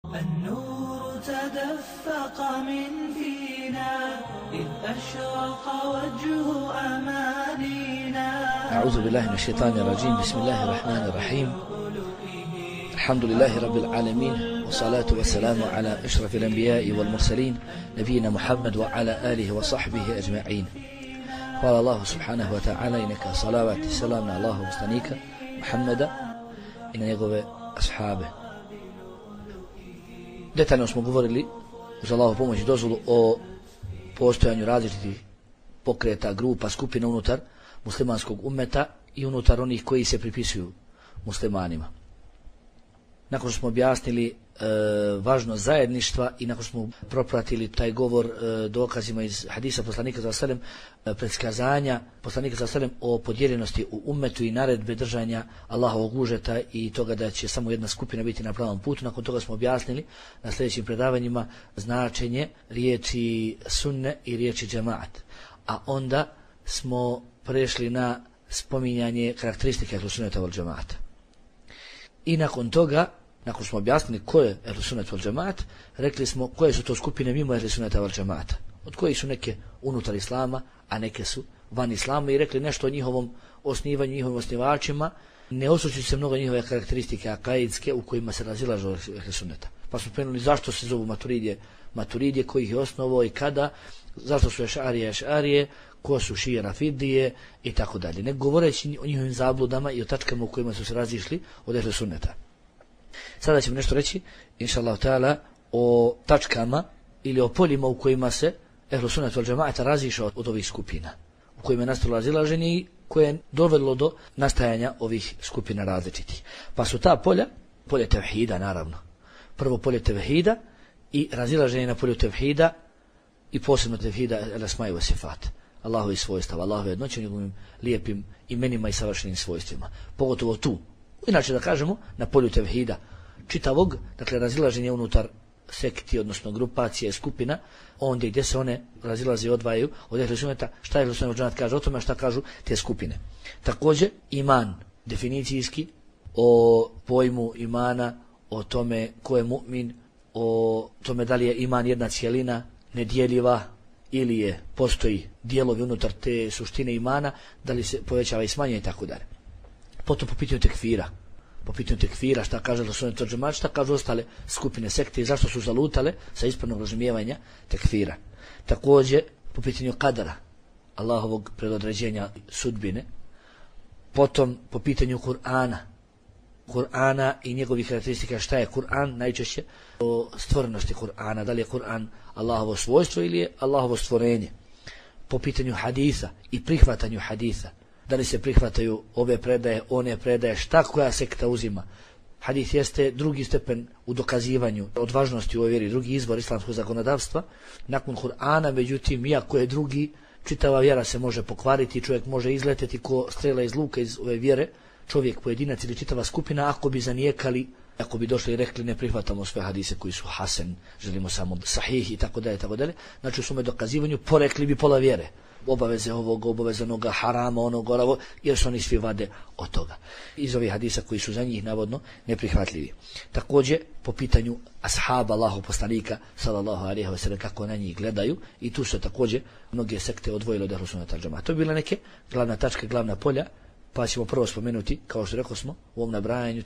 النور تدفق من فينا إذ أشرق وجه أمانينا. أعوذ بالله من الشيطان الرجيم. بسم الله الرحمن الرحيم. الحمد لله رب العالمين، والصلاة والسلام على أشرف الأنبياء والمرسلين نبينا محمد وعلى آله وصحبه أجمعين. Hvala Allahu subhanahu wa ta'ala i neka salavat i salam na Allahu poslanika Muhammada i na njegove ashabe. Detaljno smo govorili uz Allahu pomoć i dozvolu o postojanju različitih pokreta, grupa, skupina unutar muslimanskog ummeta i unutar onih koji se pripisuju muslimanima. Nakon što smo objasnili važnost zajedništva i nakon što smo propratili taj govor dokazima iz hadisa poslanika sallallahu alejhi ve sellem, predskazanja poslanika sallallahu alejhi ve sellem o podijeljenosti u ummetu i naredbe držanja Allahovog užeta i toga da će samo jedna skupina biti na pravom putu. Nakon toga smo objasnili na sljedećim predavanjima značenje riječi sunne i riječi džemaat. A onda smo prešli na spominjanje karakteristike ehlu sunneta vel džemaata. I nakon toga, nakon smo objasnili ko je ehlu sunnet vel džemaat, rekli smo koje su to skupine mimo ehlu sunneta vel džemaata, od kojih su neke unutar islama, a neke su van islama, i rekli nešto o njihovom osnivanju, njihovim osnivačima, ne osvrćujući se mnogo njihove karakteristike akaidske u kojima se razilažu ehlu sunneta. Pa smo spomenuli zašto se zovu maturidije, koji ih je osnovao i kada, zašto su ešarije, ko su šije rafidije i tako dalje. Ne govoreći o njihovim zabludama i o tačkama u kojima su se razišli od ehlu sunneta. Sada ćemo nešto reći, inša Allah ta'ala, o tačkama ili o poljima u kojima se ehlu sunnet vel džemaata razišao od ovih skupina, u kojima je nastalo razilaženje i koje je dovedlo do nastajanja ovih skupina različitih. Pa su ta polje tevhida, naravno. Prvo polje tevhida i razilaženje na polju tevhida i posebno tevhida el asma'i wa sifat, Allahovi svojstava, Allahove jednoće, njegovim lijepim imenima i savršenim svojstvima. Pogotovo tu. Inače da kažemo, na polju tevhida čitavog, dakle razilaženje unutar sekti, odnosno grupacije, skupina, ondje gdje se one razilaze i odvajaju od ehlu sunneta, šta ehlu sunnet vel džemaat kaže o tome, a šta kažu te skupine. Također, iman, definicijski, o pojmu imana, o tome ko je mu'min, o tome da li je iman jedna cijelina, nedjeljiva, ili postoji dijelovi unutar te suštine imana, da li se povećava i smanjuje i tako dalje. Potom po pitanju tekfira, šta kaže ehlu sunnet vel džemaat, šta kažu ostale skupine sekte i zašto su zalutale sa ispravnog razumijevanja tekfira. Također po pitanju kadara, Allahovog predodređenja sudbine. Potom po pitanju Kur'ana i njegovih karakteristika, šta je Kur'an, najčešće o stvorenosti Kur'ana, da li je Kur'an Allahovo svojstvo ili je Allahovo stvorenje. Po pitanju hadisa i prihvatanju hadisa, da li se prihvataju ove predaje, one predaje, šta koja sekta uzima. Hadis jeste drugi stepen u dokazivanju odvažnosti u ovoj vjeri, drugi izvor islamskog zakonodavstva nakon Kur'ana. Međutim, iako je drugi, čitava vjera se može pokvariti, čovjek može izleteti ko strela iz luka iz ove vjere, čovjek, pojedinac ili čitava skupina, ako bi zanijekali, ako bi došli i rekli ne prihvatamo sve hadise koji su hasen, želimo samo sahih i tako dalje. Znači u svome dokazivanju porekli bi pola vjere, obaveze ovog, obaveze onoga, harama onoga, jer su oni svi vade od toga. Iz ovih hadisa koji su za njih navodno neprihvatljivi. Također po pitanju ashaba Allahov poslanika sallallahu alejhi ve sellem, kako na njih gledaju, i tu su također mnoge sekte odvojile od ehlu sunneta vel džemaata. To bi bile neke glavna tačka, glavna polja, pa ćemo prvo spomenuti, kao što rekao smo, u ovom nabrajanju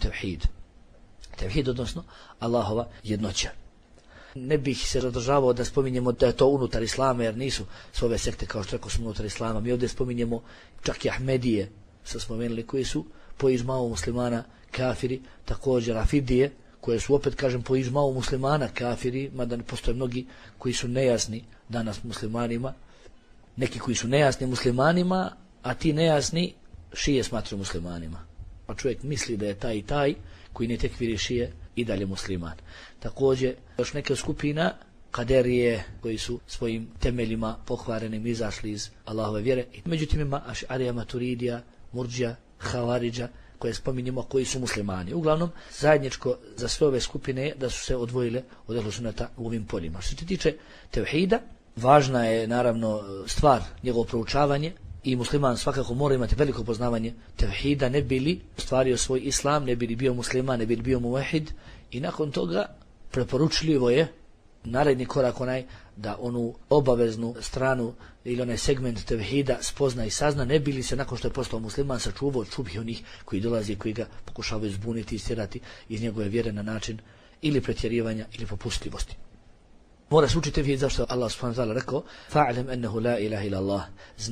tevhid, odnosno Allahova jednoća. Ne bih se zadržavao da spominjemo da je to unutar islama, jer nisu sve ove sekte, kao što rekao smo, unutar islama. Mi ovdje spominjemo čak i Ahmedije, sam spomenuli, koji su po ižmau muslimana kafiri, također Rafidije, koje su opet, kažem, po ižmau muslimana kafiri, mada postoje mnogi koji su nejasni danas muslimanima, neki koji su nejasni muslimanima, a ti nejasni šije smatruju muslimanima. Pa čovjek misli da je taj i taj koji ne tekfiri šije i dalje musliman. Također još neke skupina kaderije koji su svojim temeljima pokvarenim izašli iz Allahove vjere. Međutim ima ašarija, maturidija, murdžija, havaridža, koje spominjemo, koji su muslimani. Uglavnom zajedničko za sve ove skupine da su se odvojile od ehlu sunneta u ovim poljima. Što se tiče tevhida, važna je naravno stvar njegovo proučavanje, i musliman svakako mora imati veliko poznavanje tevhida, ne bi li ostvario svoj islam, ne bi li bio musliman, ne bi li bio muvahid, i nakon toga preporučljivo je naredni korak onaj da onu obaveznu stranu ili onaj segment tevhida spozna i sazna, ne bili se nakon što je postao musliman sačuvao od šubhi onih koji dolazi i koji ga pokušavaju zbuniti i stjerati iz njegove vjere na način ili pretjerivanja ili popustljivosti. Mora se učiti tevhid, zašto Allah subhanahu wa ta'ala rekao fa'lam annahu la ilaha illa Allah,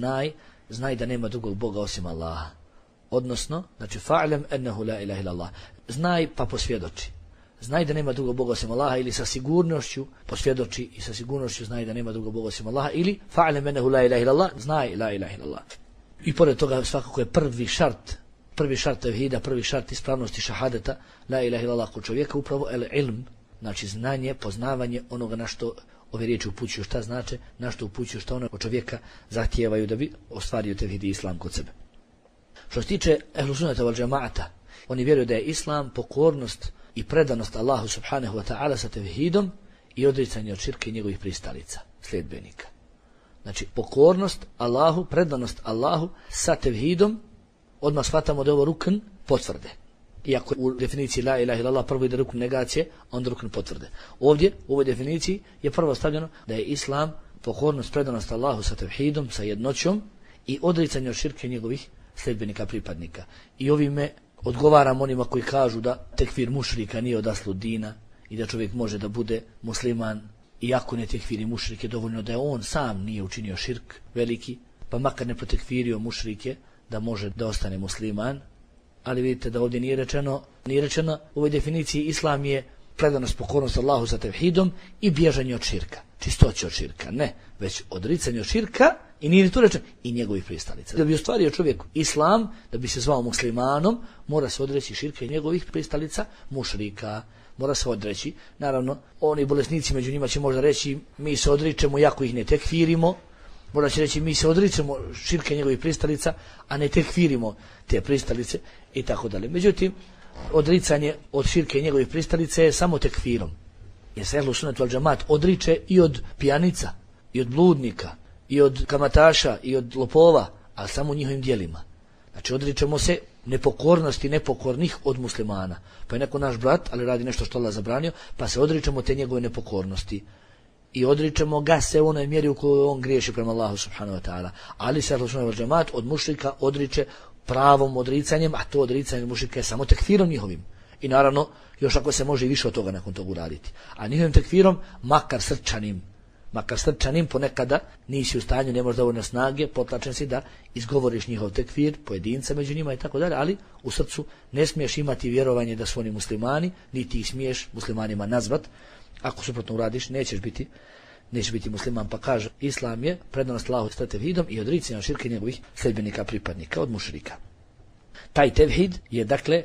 znaj da nema drugog Boga osim Allaha. Odnosno, znači fa'lam annahu la ilaha illa Allah, znaj pa posvjedoči. Znaj da nema drugog Boga osim Allaha, ili sa sigurnošću posvjedoči i sa sigurnošću znaj da nema drugog Boga osim Allaha, ili fa'lam annahu la ilaha illa Allah, znaj la ilaha illa Allah. I pored toga svakako je prvi šart tevhida, prvi šart ispravnosti šahadeta la ilaha illa Allah kod čovjeka upravo ilm, znači znanje, poznavanje onoga na što ove riječi upućuju šta znače, na što upućuju šta ono od čovjeka zahtijevaju da bi ostvario tevhid i islam kod sebe. Što se tiče ehlu sunnata wal džemaata, oni vjeruju da je islam pokornost i predanost Allahu subhanahu wa ta'ala sa tevhidom i odricanje od širka i njegovih pristalica, sljedbenika. Znači pokornost Allahu, predanost Allahu sa tevhidom, odmah shvatamo da je ovo rukn potvrde. Iako u definiciji la ilaha illallah prvo ide rukn negacije, onda rukn potvrde. Ovdje, u ovoj definiciji, je prvo stavljeno da je islam pokornost, predanost Allahu sa tevhidom, sa jednoćom i odricanje od širka i njegovih sljedbenika, pripadnika. I ovime odgovaram onima koji kažu da tekfir mušrika nije od aslu dina i da čovjek može da bude musliman iako ne tekfiri mušrike, dovoljno da je on sam nije učinio širk veliki, pa makar ne protekfirio mušrike, da može da ostane musliman. Ali vidite da ovdje nije rečeno u ovoj definiciji islam je predanost, pokornost Allahu sa tevhidom i bježanje od širka, čistoće od širka. Ne, već odricanje od širka i nije to rečeno i njegovih pristalica. Da bi ostvario čovjek islam, da bi se zvao muslimanom, mora se odreći širka i njegovih pristalica, mušrika. Mora se odreći. Naravno, oni bolesnici među njima će možda reći mi se odričemo iako ih ne tekfirimo. Možda će reći mi se odričemo širka i njegovih pristalica, a ne tekfirimo te pristalice i tako dalje. Međutim, odricanje od širke i njegovih pristalice je samo tekfirom. Jer se ehlu sunnet wal džemaat odriče i od pijanica, i od bludnika, i od kamataša, i od lopova, a samo njihovim djelima. Znači odričemo se nepokornosti nepokornih od muslimana. Pa je neko naš brat, ali radi nešto što Allah zabranio, pa se odričemo te njegove nepokornosti. I odričemo ga se u onoj mjeri u kojoj on griješi prema Allahu subhanahu wa ta'ala. Ali se ehlu sunnet wal džemaat od mušrika odriče pravom odricanjem, a to odricanje mušrika je samo tekfirom njihovim. I naravno, još ako se može i više od toga nakon toga uraditi. A njihovim tekfirom, makar srčanim ponekada nisi u stanju, ne možeš dovoljno snage, potlačen si da izgovoriš njihov tekfir, pojedinca među njima i tako dalje, ali u srcu ne smiješ imati vjerovanje da su oni muslimani, niti ih smiješ muslimanima nazvat. Ako suprotno uradiš, nećeš biti musliman. Pa kaže, islam je predanost Allahu sa tevhidom i odricanje od širka i njegovih sljedbenika, pripadnika od mušrika. Taj tevhid je dakle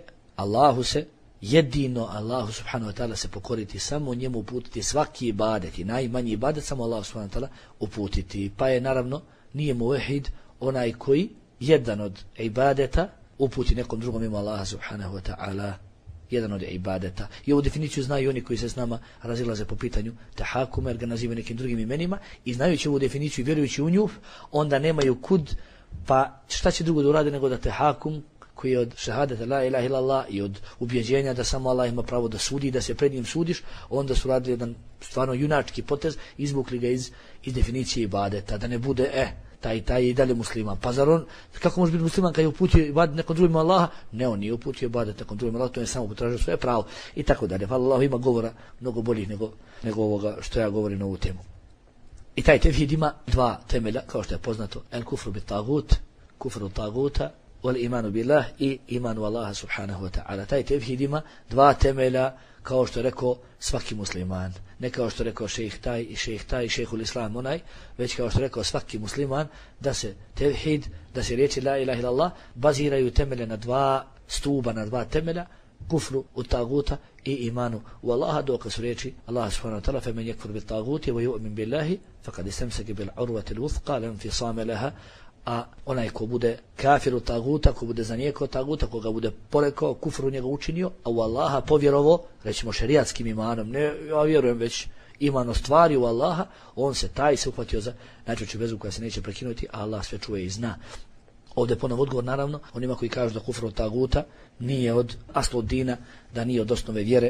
jedino Allahu subhanahu wa ta'ala se pokoriti, samo njemu uputiti svaki ibadet i najmanji ibadet samo Allahu subhanahu wa ta'ala uputiti. Pa je naravno nije muvahid onaj koji jedan od ibadeta uputi nekom drugom mimo Allaha subhanahu wa ta'ala. Jedan od ibadeta. I ovu definiciju znaju oni koji se s nama razilaze po pitanju tahakuma, jer ga nazivaju nekim drugim imenima, i znajući ovu definiciju i vjerujući u nju, onda nemaju kud, pa šta će drugo da urade nego da tahakum, koji je od šahadeta la ilaha illallah i od ubjeđenja da samo Allah ima pravo da sudi, da se pred njim sudiš, onda su radili jedan stvarno junački potez, izvukli ga iz definicije ibadeta, da ne bude taj i dalje musliman. Pa zar on, kako može biti musliman kad je uputio ibadet nekom drugim Allaha? Ne, on nije uputio ibadet nekom drugim Allaha, to je samo potražio svoje pravo i tako dalje. Hvala Allah, ima govora mnogo boljih nego ovoga što ja govorim na ovu temu. I taj tevhid ima dva temelja, kao što je poznato, el kufru bit tagut, kufru taguta, wal imanu billah i imanu Allaha subhanahu wa ta'ala. Taj tevhid ima dva temelja, kao što je rekao svaki musliman. Ne kao što je rekao šejh taj i šejhul islam onaj, već kao što je rekao svaki musliman, da se tevhid, da se riječi la ilaha illallah baziraju temelje na dva stuba, na dva temelja, kufru u taguta i imanu u Allaha, dok su riječi Allah subhanahu wa ta'ala fe men yekfur bil taguti wa yu'min billahi faqad istamsaka bil urwati al wuthqa la infisama laha. A onaj ko bude kafir u taguta, ko bude zanijekao taguta, ko ga bude porekao, kufru njega učinio, a u Allaha povjerovo, rećemo šerijatskim imanom, ne ja vjerujem, već iman ostvari u Allaha, on se uhvatio za najčvršću vezu koja se neće prekinuti, a Allah sve čuje i zna. Ovdje ponovo odgovor, naravno, onima koji kažu da kufru taguta nije od aslu dina, da nije od osnove vjere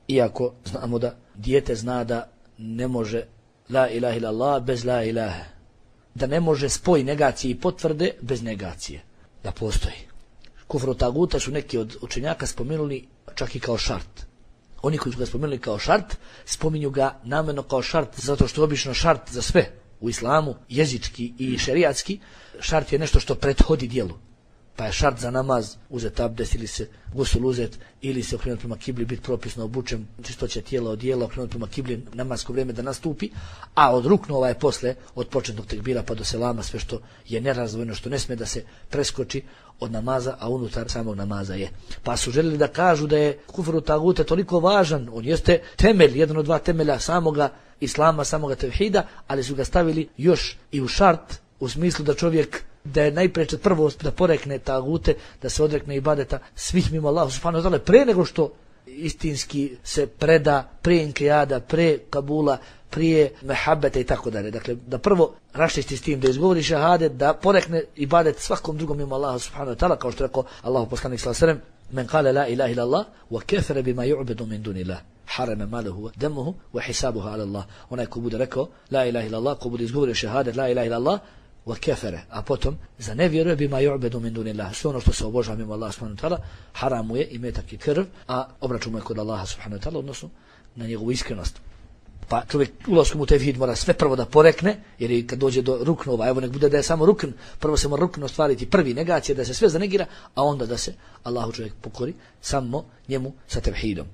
Iako znamo da dijete zna da ne može la ilaha illallah bez la ilaha. Da ne može spoj negacije i potvrde bez negacije. Da postoji. Kufru taguta su neki od učenjaka spomenuli čak i kao šart. Oni koji su ga spomenuli kao šart, spominju ga namjerno kao šart, zato što je obično šart za sve u islamu, jezički i šerijatski. Šart je nešto što prethodi djelu. Pa je šart za namaz uzet abdest ili se gusul uzet ili se okrenuti prema kibli, biti propisno obučen, čistoća tijela od dijela, okrenuti prema kibli, namasko vrijeme da nastupi, a od ruknova je posle, od početnog tekbira pa do selama, sve što je nerazdvojno, što ne smije da se preskoči od namaza, a unutar samog namaza je. Pa su željeli da kažu da je kufru taguta toliko važan, on jeste temelj, jedan od dva temelja samoga islama, samoga tevhida, ali su ga stavili još i u šart, u smislu da čovjek da je najpreče prvo da porekne tagute, da se odrekne ibadeta svih mimo Allahu subhanahu wa ta'ala, pre nego što istinski se preda, prije inkijada, prije kabula, prije mehabeta i tako dalje. Dakle, da prvo raščisti s tim, da izgovori šahadet, da porekne ibadet svakom drugom mimo Allahu subhanahu wa ta'ala, kao što je rekao Allahu poslanik sallallahu alejhi ve sellem, men kale la ilaha illallah wa kafara bima yu'badu min dunillah harama maluhu wa damuhu wa hisabuhu ala Allah. Onaj ko bude rekao la ilaha illallah, ko bude izgovorio šahadet la ilaha illallah wa kafara, a potom za nevjeruje bima yu'badu min dunillah, sve ono što se obožava mimo Allaha subhanahu wa ta'ala, haram je imetak i krv, a obračun mu je kod Allaha subhanahu wa ta'ala, odnosno na njegovu iskrenost. Pa čovjek ulaskom u tevhid mora sve prvo da porekne, jer i kad dođe do ruknova, evo nek bude da je samo rukn, prvo se mora rukn ostvariti, prvi negacija, da se sve zanegira, a onda da se Allahu čovjek pokori samo njemu sa tevhidom.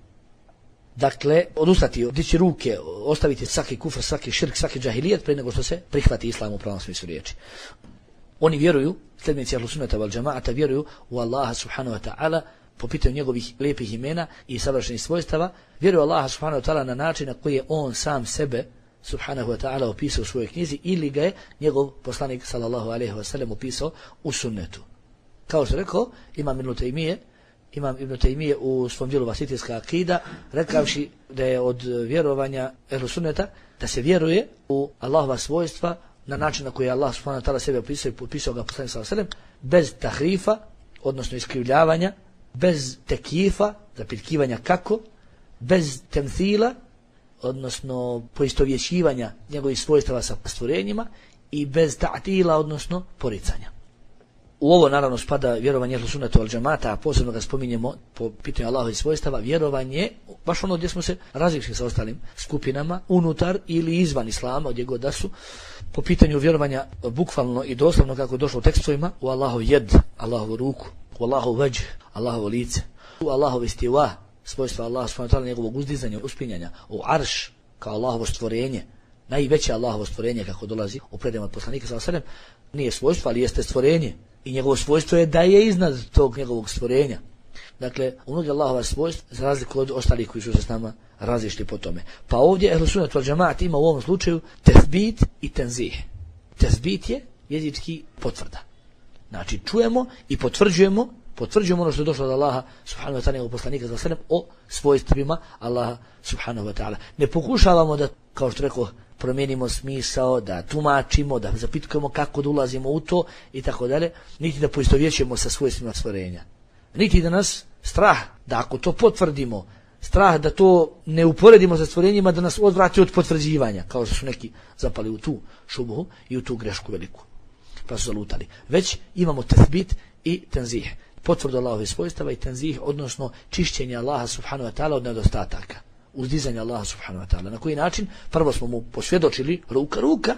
Dakle, odustati, dići ruke, ostaviti svaki kufr, svaki širk, svaki džahilijet prije nego što se prihvati islam u pravom smislu riječi. Oni vjeruju, sljedbenici ahlu sunnata wal džamaata vjeruju u Allaha subhanahu wa ta'ala po pitanju njegovih lijepih imena i savršenih svojstava, vjeruju Allaha subhanahu wa ta'ala na način na koji je on sam sebe subhanahu wa ta'ala opisao u svojoj knjizi ili ga je njegov poslanik sallallahu alejhi ve sellem opisao u sunnetu. Kao što rekao Imam Ibn Taymije u svom djelu Vasitijska akida, rekavši da je od vjerovanja ehlu sunneta da se vjeruje u Allahova svojstva na način na koji je Allah subhanahu wa ta'ala sebe opisao i opisao ga poslanik sallallahu alejhi ve sellem, bez tahrifa, odnosno iskrivljavanja, bez tekifa, zapitkivanja kako, bez temthila, odnosno poistovjećivanja njegovih svojstava sa stvorenjima i bez ta'tila, odnosno poricanja. U ovo naravno spada vjerovanje ehlu sunnata wal džamaata, a posebno ga spominjemo po pitanju Allahovih svojstava, vjerovanje, baš ono gdje smo se različili sa ostalim skupinama, unutar ili izvan islama, gdje god da su, po pitanju vjerovanja bukvalno i doslovno kako je došlo u tekstovima, u Allahov jed, Allahovu ruku, u Allahov vajh, Allahovo lice, u Allahov istiva, svojstva Allaha subhanahu wa ta'ala, njegovog uzdizanja, uspinjanja, u arš, kao Allahovo stvorenje, najveće Allahovo stvorenje kako dolazi u predajama od poslanika sallallahu alejhi ve sellem, nije svojstvo, ali jeste stvorenje. I njegovo svojstvo je da je iznad tog njegovog stvorenja. Dakle, mnogi Allahova svojstva, za razliku od ostalih koji su se s nama različiti po tome. Pa ovdje ehlu sunnat wal džamaat ima u ovom slučaju tethbit i tenzih. Tethbit je jezički potvrda. Znači, čujemo i potvrđujemo ono što je došlo od Allaha subhanahu wa ta'ala, njegovog poslanika sallallahu alejhi ve sellem, o svojstvima Allaha subhanahu wa ta'ala. Ne pokušavamo da, kao što rekao, promijenimo smisao, da tumačimo, da zapitkujemo kako da ulazimo u to i tako dalje, niti da poistovjećujemo sa svojstvima stvorenja. Niti da nas strah, da ako to potvrdimo, strah da to ne uporedimo sa stvorenjima, da nas odvrati od potvrđivanja, kao što su neki zapali u tu šubhu i u tu grešku veliku. Pa su zalutali. Već imamo tethbit i tenzih. Potvrdu Allahovih svojstava i tenzih, odnosno čišćenje Allaha subhanahu wa ta'ala od nedostataka. Uzdizanje Allaha subhanahu wa ta'ala. Na koji način? Prvo smo mu posvjedočili ruka.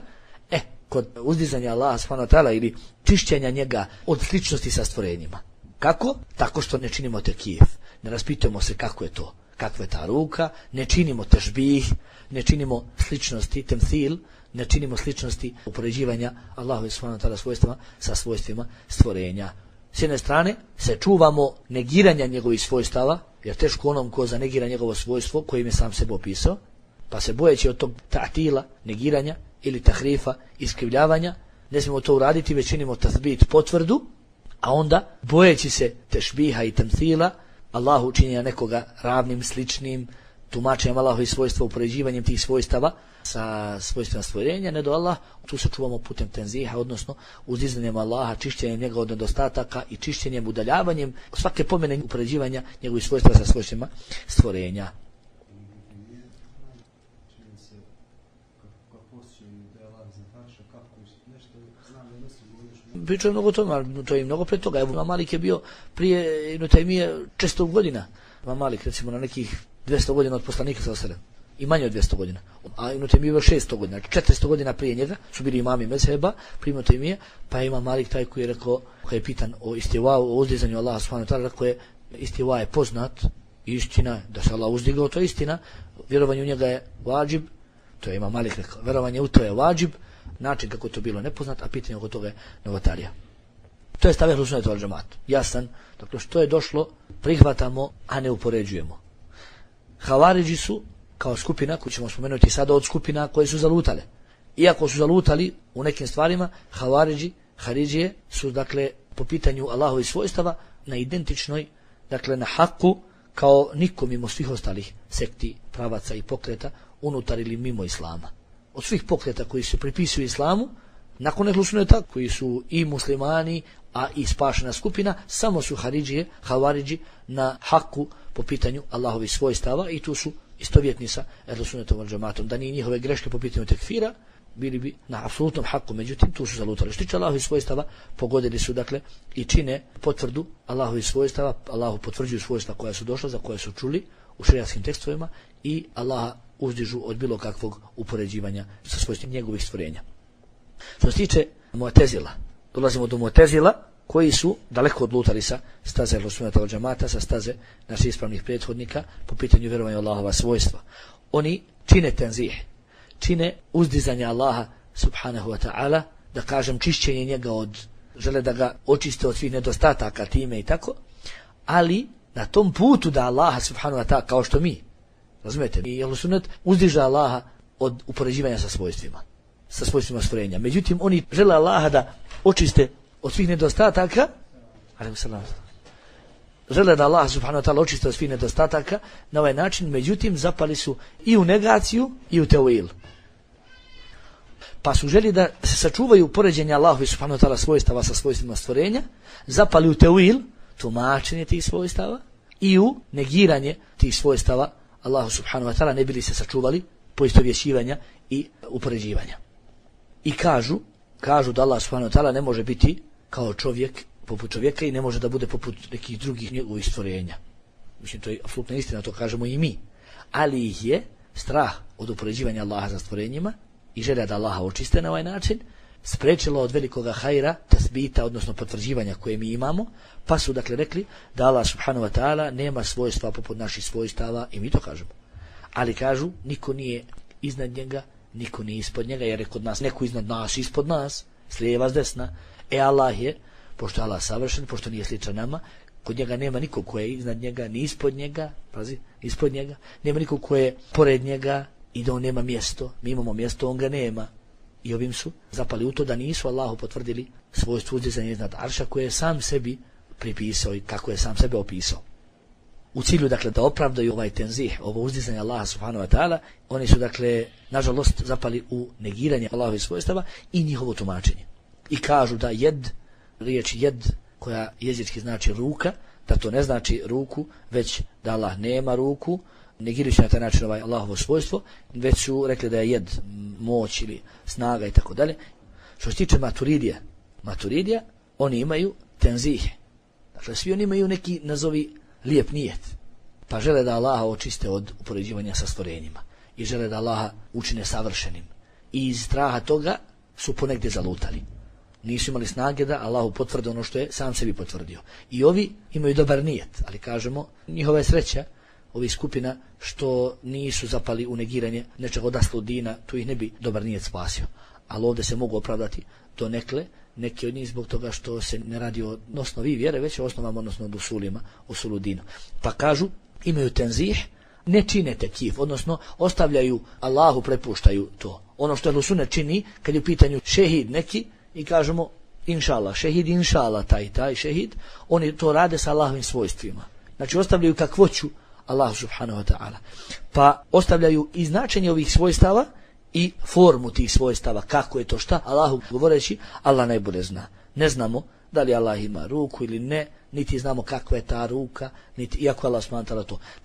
Kod uzdizanja Allaha subhanahu wa ta'ala ili čišćenja njega od sličnosti sa stvorenjima. Kako? Tako što ne činimo tekif. Ne raspitujemo se kako je to. Kakva je ta ruka. Ne činimo tešbih. Ne činimo sličnosti, temthil. Ne činimo sličnosti upoređivanja Allaha subhanahu wa ta'ala svojstava sa svojstvima stvorenja. S jedne strane se čuvamo negiranja njegovih svojstava, jer teško onom ko zanegira njegovo svojstvo kojim je sam sebe opisao, pa se bojeći od tog ta'tila, negiranja ili tahrifa, iskrivljavanja, ne smijemo to uraditi, već činimo tathbit, potvrdu, a onda bojeći se tešbiha i tamthila, Allahu činjenja nekoga ravnim, sličnim, tumačenjem Allahovih svojstva, upoređivanjem tih svojstava sa svojstvima stvorenja, ne do Allah, tu se čuvamo putem tenziha, odnosno uzdizanjem Allaha, čišćenjem njega od nedostataka i čišćenjem, udaljavanjem svake pomene upoređivanja njegovih svojstva sa svojstvima stvorenja. Pričao je mnogo toga, to je mnogo pre toga. Evo, Imam Malik je bio prije Ibn Tejmije 400 godina. Imam Malik, recimo, na nekih 200 godina od poslanika sallallahu alejhi ve sellem. I manje od 200 godina. A Ibn Tejmije bio 600 godina. 400 godina prije njega su bili imami mezheba, prije Ibn Tejmije, pa je Imam Malik taj koji je rekao, koji je pitan o istivau, o uzdizanju Allaha subhanahu wa ta'ala, rekao je, istiva je poznat, istina, da se Allah uzdigao, to je istina, vjerovanje u njega je vađib, to je Imam Malik rekao, vjerovanje u to je vađib, način kako je to bilo nepoznat, a pitanje oko toga je novotarija. To je stav ehlu sunneta vel džemaat. Jasan, dakle što je došlo, prihvatamo, a ne upoređujemo. Havaridži su, kao skupina, koju ćemo spomenuti sada, od skupina koje su zalutale. Iako su zalutali u nekim stvarima, Havaridži, Haridžije su, dakle, po pitanju Allahovih svojstava, na identičnoj, dakle, na haku, kao niko mimo svih ostalih sekti, pravaca i pokreta, unutar ili mimo Islama. Od svih pokreta koji se pripisuju Islamu, nakon ehlu sunneta, koji su i muslimani, a i spašena skupina, samo su Haridžije, Havaridži na haku po pitanju Allahovih svojstava i tu su istovjetni sa ehlu sunnetom vel džemaatom. Da nije njihove greške po pitanju tekfira, bili bi na apsolutnom haku, međutim tu su zalutali. Što tiče Allahovih svojstava, pogodili su, dakle, i čine potvrdu Allahovih svojstava, Allahu potvrđuju svojstva koja su došla, za koje su čuli u šerijatskim tekstovima i Allaha uzdižu od bilo kakvog upoređivanja sa svojstvima njegovih stvorenja. Što se tiče Mu'tezila, dolazimo do Mu'tezila, koji su daleko odlutali sa staze ehlu sunneta vel džemaata, sa staze naših ispravnih prethodnika po pitanju vjerovanja Allahova svojstva. Oni čine tenzih, čine uzdizanje Allaha subhanahu wa ta'ala, da kažem čišćenje njega od, žele da ga očiste od svih nedostataka time i tako, ali na tom putu da Allaha subhanahu wa ta'ala, kao što mi, razumijete, i ehlu sunnet uzdiže Allaha od upoređivanja sa svojstvima stvorenja. Međutim, oni žele Allaha da očiste od svih nedostataka, žele da Allah subhanahu wa ta'ala očiste od svih nedostataka na ovaj način, međutim zapali su i u negaciju i u teuil. Pa su želi da se sačuvaju poređenja Allahovi subhanahu wa ta'ala svojstava sa svojstvima stvorenja, zapali u teuil, tumačenje tih svojstava, i u negiranje tih svojstava Allahu subhanahu wa ta'ala, ne bili se sačuvali poistovjećivanja i upoređivanja. I kažu da Allah subhanahu wa ta'ala ne može biti kao čovjek, poput čovjeka, i ne može da bude poput nekih drugih njegovih stvorenja. Mislim, to je apsolutna istina, to kažemo i mi. Ali ih je strah od upoređivanja Allaha za stvorenjima i želja da Allaha očiste na ovaj način sprečilo od velikoga hajra, tasbita, odnosno potvrđivanja koje mi imamo, pa su, dakle, rekli da Allah subhanahu wa ta'ala nema svojstva poput naših svojstava, i mi to kažemo. Ali kažu, niko nije iznad njega, niko nije ispod njega, jer je kod nas neko iznad nas, ispod nas, s lijeva, s desna. Allah je, pošto je Allah savršen, pošto nije sličan nama, kod njega nema nikog ko je iznad njega, ni ispod njega, pazi, ispod njega, nema nikog ko je pored njega i da on nema mjesto, mi imamo mjesto, on ga nema. I ovim su zapali u to da nisu Allahu potvrdili svojstvo uzdizanja iznad arša koje je sam sebi pripisao i kako je sam sebe opisao. U cilju, dakle, da opravdaju ovaj tenzih, ovo uzdizanje Allaha subhanahu wa ta'ala, oni su, dakle, nažalost zapali u negiranje Allahovih svojstava i njihovo tumačenje. I kažu da riječ jed, koja jezički znači ruka, da to ne znači ruku, već da Allah nema ruku, negirajući na taj način Allahovo svojstvo, već su rekli da je jed moć ili snaga i tako dalje. Što se tiče Maturidija, oni imaju tenzih. Dakle, svi oni imaju neki, nazovi, lijep nijet, pa žele da Allaha očiste od upoređivanja sa stvorenjima i žele da Allaha učine savršenim. I iz straha toga su ponegdje zalutali. Nisu imali snage da Allahu potvrde ono što je sam sebi potvrdio. I ovi imaju dobar nijet, ali kažemo, njihova je sreća, ovih skupina, što nisu zapali u negiranje nečeg odaslu dina, tu ih ne bi dobar nijet spasio. Ali ovdje se mogu opravdati donekle, neki od njih zbog toga što se ne radi o osnovi vjere, već o osnovama, odnosno od usulu dina. Pa kažu, imaju tenzih, ne čine tekif, odnosno ostavljaju Allahu, prepuštaju to. Ono što ehlu sunnet čini, kad je u pitanju šehid neki, i kažemo, inšallah, šehid, inšallah, taj šehid, oni to rade sa Allahovim svojstvima. Znači, ostavljaju kakvoću Allahu subhanahu wa ta'ala. Pa ostavljaju i značenje ovih svojstava i formu tih svojstava, kako je to šta, Allahu govoreći, Allah najbolje zna. Ne znamo da li Allah ima ruku ili ne, niti znamo kakva je ta ruka, niti, iako Allah subhanahu wa ta'ala to. Znači,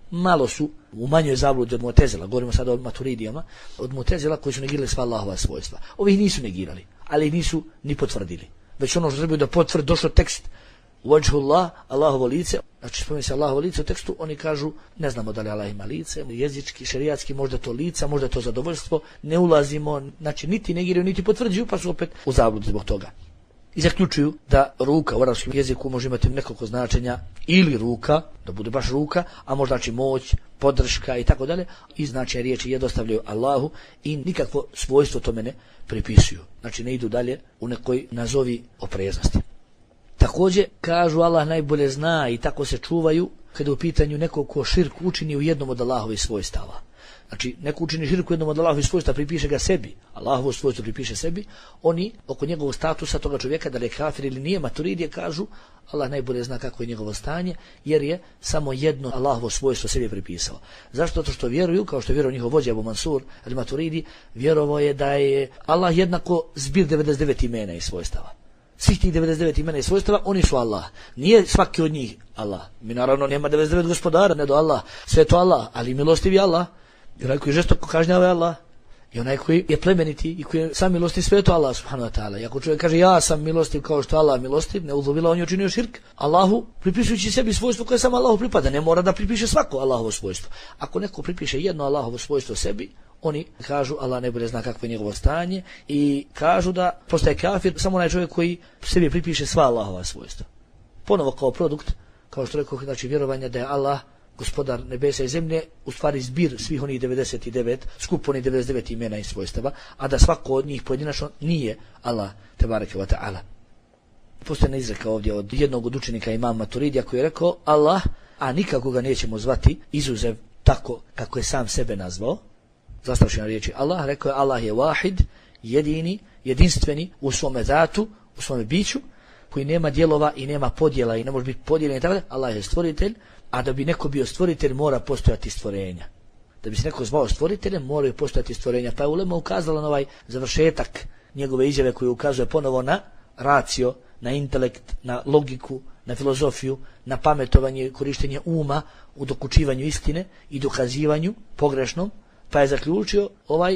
malo su u manjoj zabludi od Mu'tezila, govorimo sada o Maturidijama, od Mu'tezila koji su negirali sva Allahova svojstva. Ovi nisu negirali, ali ih nisu ni potvrdili. Već ono što trebaju da potvrdi, došao tekst Wajhullah, Allahovo lice, znači spominje se Allahovo lice u tekstu, oni kažu, ne znamo da li Allah ima lice, jezički, šerijatski, možda to lica, možda to zadovoljstvo, ne ulazimo, znači niti negiraju, niti potvrđuju, pa su opet u zabludi zbog toga. I zaključuju da ruka u arapskom jeziku može imati nekoliko značenja, ili ruka, da bude baš ruka, a možda znači moć, podrška i tako dalje, i značenje riječi je dostavljaju Allahu i nikakvo svojstvo tome ne pripisuju. Znači ne idu dalje u nekoj nazovi opreznosti. Također kažu Allah najbolje zna i tako se čuvaju kada u pitanju neko ko širk učini u jednom od Allahovih svojstava. Znači neko učini širk u jednom od Allahovih svojstva, pripiše ga sebi, Allahovo svojstvo pripiše sebi, oni oko njegovog statusa toga čovjeka da li je kafir ili nije Maturidije kažu Allah najbolje zna kako je njegovo stanje, jer je samo jedno Allahovo svojstvo sebi pripisao. Zašto? Zato što vjeruju, kao što vjeruje njihov vođa Abu Mansur al-Maturidi, vjerovao je da je Allah jednako zbir 99 imena i svojstava. Svih tih 99 imena i svojstava, oni su Allah. Nije svaki od njih Allah. Mi naravno nema 99 gospodara, ne do Allah. Sve to Allah, ali milostiv je Allah. I onaj koji žestoko kažnjava je Allah. I onaj koji je plemeniti i koji je sam milostiv, sve to Allah subhanahu wa ta'ala. I ako čovjek kaže ja sam milostiv kao što Allah milostiv, ne uzubila, on je učinio širk Allahu, pripisujući sebi svojstvo koje samo Allahu pripada. Ne mora da pripiše svako Allahovo svojstvo. Ako neko pripiše jedno Allahovo svojstvo sebi, oni kažu Allah najbolje zna kakvo je njegovo stanje i kažu da postaje kafir samo onaj čovjek koji sebi pripiše sva Allahova svojstva. Ponovo kao produkt, kao što rekao, znači vjerovanja da je Allah gospodar nebesa i zemlje, u stvari zbir svih onih 99, skup onih 99 imena i svojstava, a da svako od njih pojedinačno nije Allah tebareke wa ta'ala. Postoje jedna izreka ovdje od jednog od učenika imama Maturidija koji je rekao Allah, a nikako ga nećemo zvati izuzev tako kako je sam sebe nazvao. Zastrašena riječi Allah, rekao je Allah je wahid, jedini, jedinstveni u svome zatu, u svome biću, koji nema dijelova i nema podjela i ne može biti podijeljen i tako da. Allah je stvoritelj, a da bi neko bio stvoritelj mora postojati stvorenja. Da bi se neko zvao stvoriteljem moraju postojati stvorenja. Pa je ulema ukazala na ovaj završetak njegove izjave koji ukazuje ponovo na racio, na intelekt, na logiku, na filozofiju, na pametovanje i korištenje uma u dokučivanju istine i dokazivanju pogrešnom. Pa je zaključio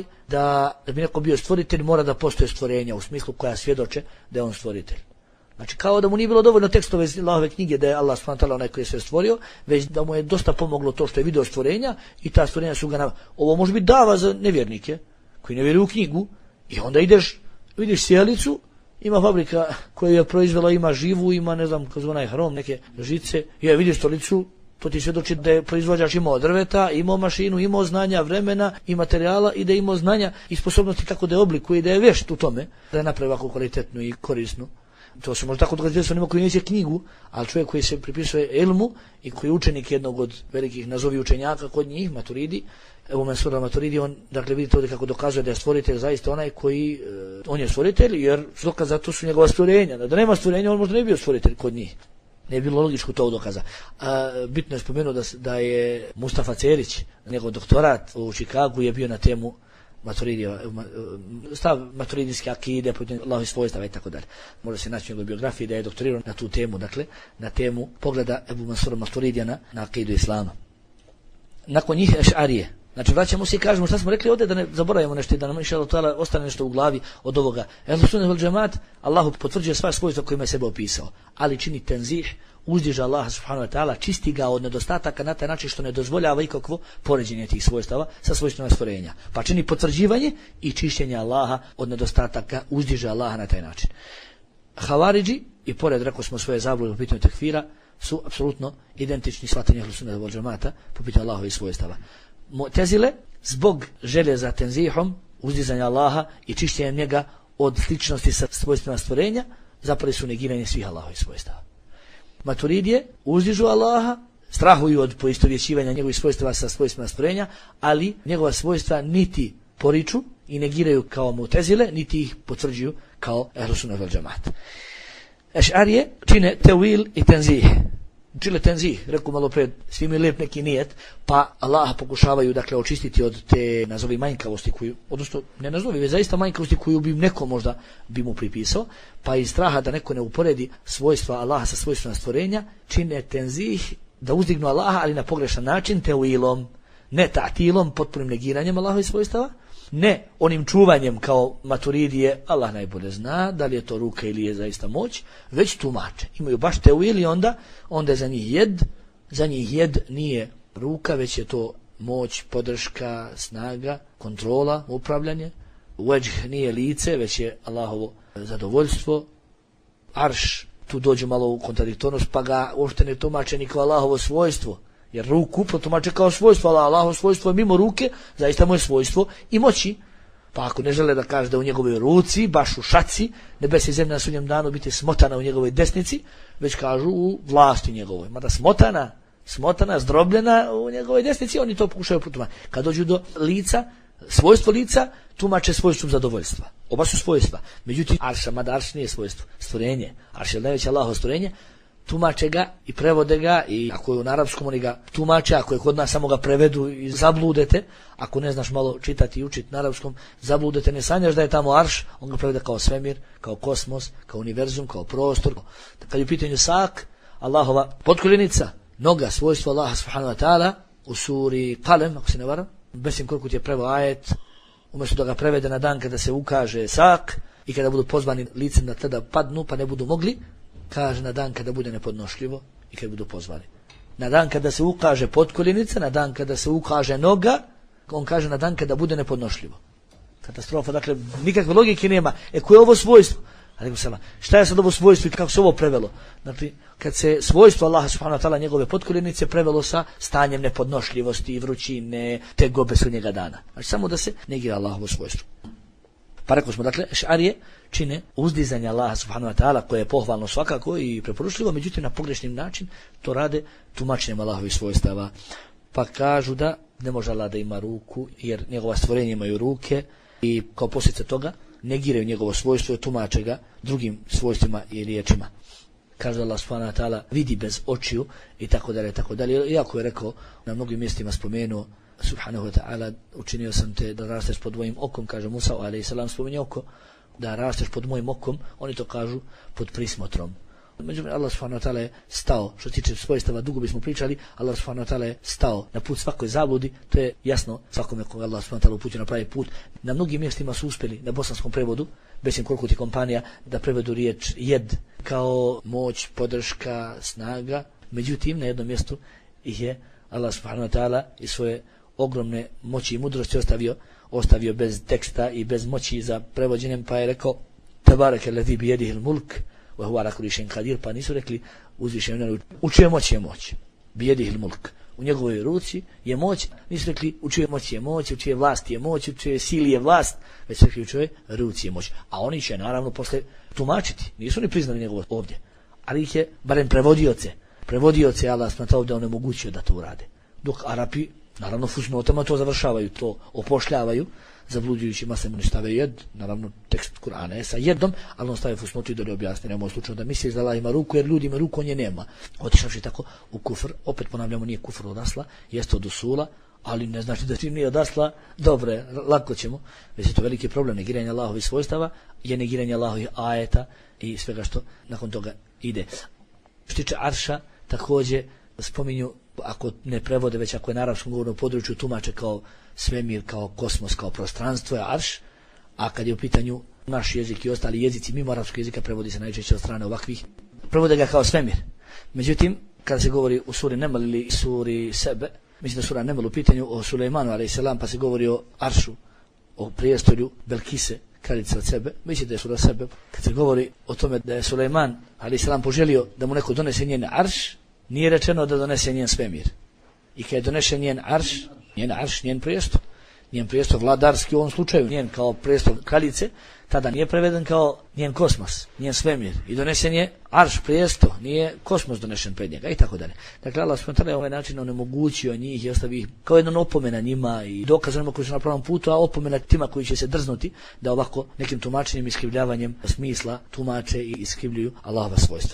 da bi neko bio stvoritelj mora da postoje stvorenja u smislu koja svjedoče da je on stvoritelj. Znači kao da mu nije bilo dovoljno tekstove iz Allahove knjige da je Allah subhanahu wa ta'ala onaj koji je sve stvorio, već da mu je dosta pomoglo to što je vidio stvorenja i ta stvorenja su ga ovo može biti dava za nevjernike koji ne vjeruju u knjigu i onda vidiš sjelicu, ima fabrika koja je proizvela, ima živu, ima ne znam kako onaj hrom, neke žice, i vidiš stolicu, to ti svjedoči da je proizvođač imao drveta, imao mašinu, imao znanja, vremena i materijala i da je imao znanja i sposobnosti kako da je oblikuje i da je vješt u tome, da je napravi ovako kvalitetnu i korisnu. To se može tako dokazati sa onima koji neće knjigu, ali čovjek koji se pripisuje ilmu i koji je učenik jednog od velikih nazovi učenjaka kod njih, Maturidi, Ebu Mansur al-Maturidi, on, dakle, vidite ovdje kako dokazuje da je stvoritelj zaista onaj koji, on je stvoritelj, jer dokaz za to su njegova stvorenja. Da nema stvorenja, on možda ne bio stvoritelj kod njih. Ne je bilo logičko to dokaza. Bitno je spomenuo da je Mustafa Cerić, njegov doktorat u Čikagu je bio na temu stav maturidijske akide, Allahovi svojstava i tako dalje. Može se naći u njegovoj biografiji da je doktorirao na tu temu, dakle, na temu pogleda Ebu Mansura Maturidijana na akidu islama. Nakon njih Eš'arije. Znači vraćamo se i kažemo šta smo rekli ovdje, da ne zaboravimo nešto i da nam inšallah ta'ala ostane nešto u glavi od ovoga. Ehlu sunnet vel džemaat, Allahu potvrđuje sva svojstva kojima je sebe opisao, ali čini tenzih, uzdiže Allaha subhanahu wa ta'ala, čisti ga od nedostataka na taj način što ne dozvoljava ikakvo poređenje tih svojstava sa svojstvima stvorenja. Pa čini potvrđivanje i čišćenje Allaha od nedostataka, uzdiže Allaha na taj način. Havaridži, i pored rekao smo svoje zablude po pitanju tekfira, su apsolutno identični shvatanju ehlu sunnet vel džemaata po pitanju Allahovih svojstava. Mu'tezile, zbog želje za tenzihom, uzdizanja Allaha i čišćenjem njega od sličnosti sa svojstvima stvorenja, zapravo su negiranje svih Allahovih svojstava. Maturidije uzdižu Allaha, strahuju od poistovjećivanja njegovih svojstava sa svojstvima stvorenja, ali njegova svojstva niti poriču i negiraju kao Mu'tezile, niti ih potvrđuju kao ehlu sunnet vel džemaat. Eš'arije čine tevil i tenzih. Čile tenzih, rekao malo pred, svi mi lijep neki nijet, pa Allaha pokušavaju, dakle, očistiti od te nazovi manjkavosti koju, odnosno ne nazovi, već zaista manjkavosti koju bi neko možda bi mu pripisao, pa iz straha da neko ne uporedi svojstva Allaha sa svojstvima stvorenja, čine tenzih da uzdignu Allaha, ali na pogrešan način, teuilom, ne ta'tilom, potpunim negiranjem Allahovih svojstava, ne onim čuvanjem kao Maturidije, Allah najbolje zna da li je to ruka ili je zaista moć, već tumače. Imaju baš teuil i onda je za njih jed nije ruka, već je to moć, podrška, snaga, kontrola, upravljanje. Veđh nije lice, već je Allahovo zadovoljstvo. Arš, tu dođe malo u kontradiktornost, pa ga uopšte ne tumače ni kao Allahovo svojstvo. Jer ruku protumače kao svojstvo, ali Allahovo svojstvo je mimo ruke, zaista mu je svojstvo i moći. Pa ako ne žele da kaže da u njegovoj ruci, baš u šaci, nebesa i zemlja na sudnjem danu biti smotana u njegovoj desnici, već kažu u vlasti njegovoj. Mada smotana, zdrobljena u njegovoj desnici, oni to pokušaju protumačiti. Kad dođu do lica, svojstvo lica, tumače svojstvom zadovoljstva. Oba su svojstva. Međutim, arša, mada arš nije svojstvo, stvorenje. Arš je najveće Allahovo stvorenje, tumače ga i prevode ga, i ako je u arapskom oni ga tumače, ako je kod nas samo ga prevedu i zabludete, ako ne znaš malo čitati i učiti na arapskom, zabludete, ne sanjaš da je tamo arš, on ga prevede kao svemir, kao kosmos, kao univerzum, kao prostor. Kad je u pitanju sak, Allahova potkoljenica, noga, svojstvo Allaha subhanahu wa ta'ala, u suri Kalem, ako se ne varam, Besim Korkut je preveo ajet, umjesto da ga prevede na dan kada se ukaže sak i kada budu pozvani licem na tle da padnu pa ne budu mogli, kaže na dan kada bude nepodnošljivo i kada budu pozvani. Na dan kada se ukaže potkoljenica, na dan kada se ukaže noga, on kaže na dan kada bude nepodnošljivo. Katastrofa, dakle, nikakve logike nema. Koje je ovo svojstvo? Šta je sad ovo svojstvo i kako se ovo prevelo? Znači, kad se svojstvo Allaha subhanahu wa ta'ala njegove potkoljenice prevelo sa stanjem nepodnošljivosti i vrućine, tegobe sudnjega dana. Znači, samo da se negira Allahovo svojstvo. Pa rekli smo, dakle, ešarije čine uzdizanje Allaha subhanahu wa ta'ala, koje je pohvalno svakako i preporučljivo, međutim na pogrešnim način to rade tumačenjem Allahovih svojstava. Pa kažu da ne može Allah da ima ruku, jer njegova stvorenja imaju ruke i kao posljedica toga negiraju njegovo svojstvo i tumače ga drugim svojstvima i riječima. Kaže Allah subhanahu wa ta'ala vidi bez očiju i tako dalje, tako dalje. Iako je rekao, na mnogim mjestima spomenuo subhanahu wa ta'ala, učinio sam te da rasteš pod mojim okom, kaže Musa alejhi selam, spominje oko, da rasteš pod mojim okom, oni to kažu pod prismotrom. Međutim, Allah subhanahu wa ta'ala je stao, što se tiče svojstava, dugo bismo pričali, Allah subhanahu wa ta'ala je stao na put svakoj zabludi, to je jasno svakome koga Allah subhanahu wa ta'ala uputio na pravi put. Na mnogim mjestima su uspjeli, na bosanskom prevodu, Besim Korkut i kompanija, da prevedu riječ jed kao moć, podrška, snaga. Međutim, na jednom mjestu ih je Allah subhanahu wa ta'ala i svoje ogromne moći i mudrosti ostavio bez teksta i bez moći za prevođenjem, pa je rekao Tebareke lezi bi jedihil mulk wa huwa ala kulli shay'in qadir, pa nisu rekli uzvišeni u čijoj moći je moć, bi jedihil mulk, u njegovoj ruci je moć, nisu rekli u čijoj moći je moć, u čijoj vlasti je moć, u čijoj sili je vlast, već su rekli u čijoj ruci je moć. A oni će naravno posle tumačiti, nisu ni priznali njegovo ovdje, ali ih je barem prevodioce Allah smatao da onemogućio da to urade. Dok Arapi naravno fusnotama to završavaju, to opošljavaju, zabluđujućima se mu ne stave jed, naravno tekst Kur'ana je sa jedom, ali on stave fusnotu i dolje objasni, nemoj slučajno da misliš da Allah ima ruku, jer ljudi ima ruku, on je nema. Otišavši tako u kufr, opet ponavljamo, nije kufr od asla, jeste od usula, ali ne znači da čim nije od asla, dobre, lako ćemo, već je to veliki problem, negiranje Allahovih svojstava, je negiranje Allahovih ajeta i svega što nakon toga ide. Što tiče arša, također spominju, ako ne prevode, već ako je na arapskom govornom području, tumače kao svemir, kao kosmos, kao prostranstvo je arš, a kad je u pitanju naš jezik i ostali jezici mimo arapskog jezika, prevodi se najčešće od strane ovakvih, prevode ga kao svemir. Međutim, kada se govori u suri Neml ili suri Sebe, mislim da sura Neml u pitanju o Sulejmanu alejhi selam, pa se govori o aršu, o prijestolju Belkise, kraljice od Sebe, mislim da je sura Sebe, kad se govori o tome da je Sulejman alejhi selam poželio da mu neko donese njen arš, nije rečeno da donese njen svemir. I kad je donešen njen arš, njen prijestol vladarski u ovom slučaju, njen kao prijestol kraljice, tada nije preveden kao njen kosmos, njen svemir. I donesen je arš, prijestol, nije kosmos donešen pred njega i tako dalje. Dakle, Allah subhanahu wa ta'ala je ovaj način onemogućio njih i ostavi ih kao jedan opomena njima i dokaz onima koji su na pravom putu, a opomena tima koji će se drznuti da ovako nekim tumačenjem i iskrivljavanjem smisla tumače i iskrivljuju Allahova svojstva.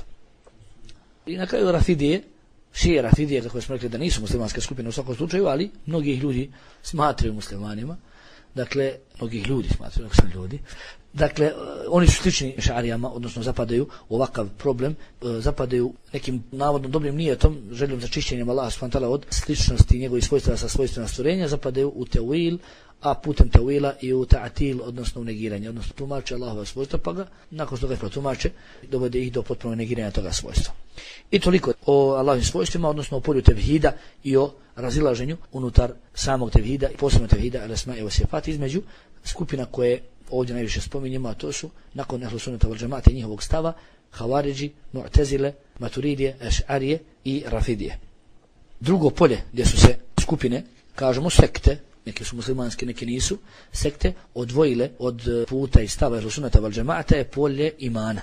I na kraju Rafidije, šije Rafidije, kako smo rekli da nisu muslimanske skupine u svakom slučaju, ali mnogih ljudi smatraju muslimanima. dakle, mnogih ljudi smatraju, ljudi, dakle, oni su slični šarijama, odnosno zapadaju u ovakav problem, zapadaju nekim navodno dobrim nijetom, željom za čišćenjem Allaha subhanahu wa ta'ala od sličnosti njegovih svojstava sa svojstvima stvorenja, zapadaju u tevil, a putem tevila i u ta'til, odnosno u negiranje, odnosno tumače Allahova svojstva, pa ga, nakon što ga protumače, dovode ih do potpunog negiranja toga svojstva. I toliko o Allahovim svojstvima, odnosno o polju tevhida i o razilaženju unutar samog tevhida i posebno tevhida al-asma' wa sifat između skupina koje ovdje najviše spominjemo, a to su nakon ehlu sunneta wal džemata i njihovog stava Hawaridži, Mu'tezile, Maturidije, Eš'arije i Rafidije. Drugo polje gdje su se skupine, kažemo sekte, neke su muslimanske, neke nisu, sekte odvojile od puta i stava ehlu sunneta wal džemata je polje imana.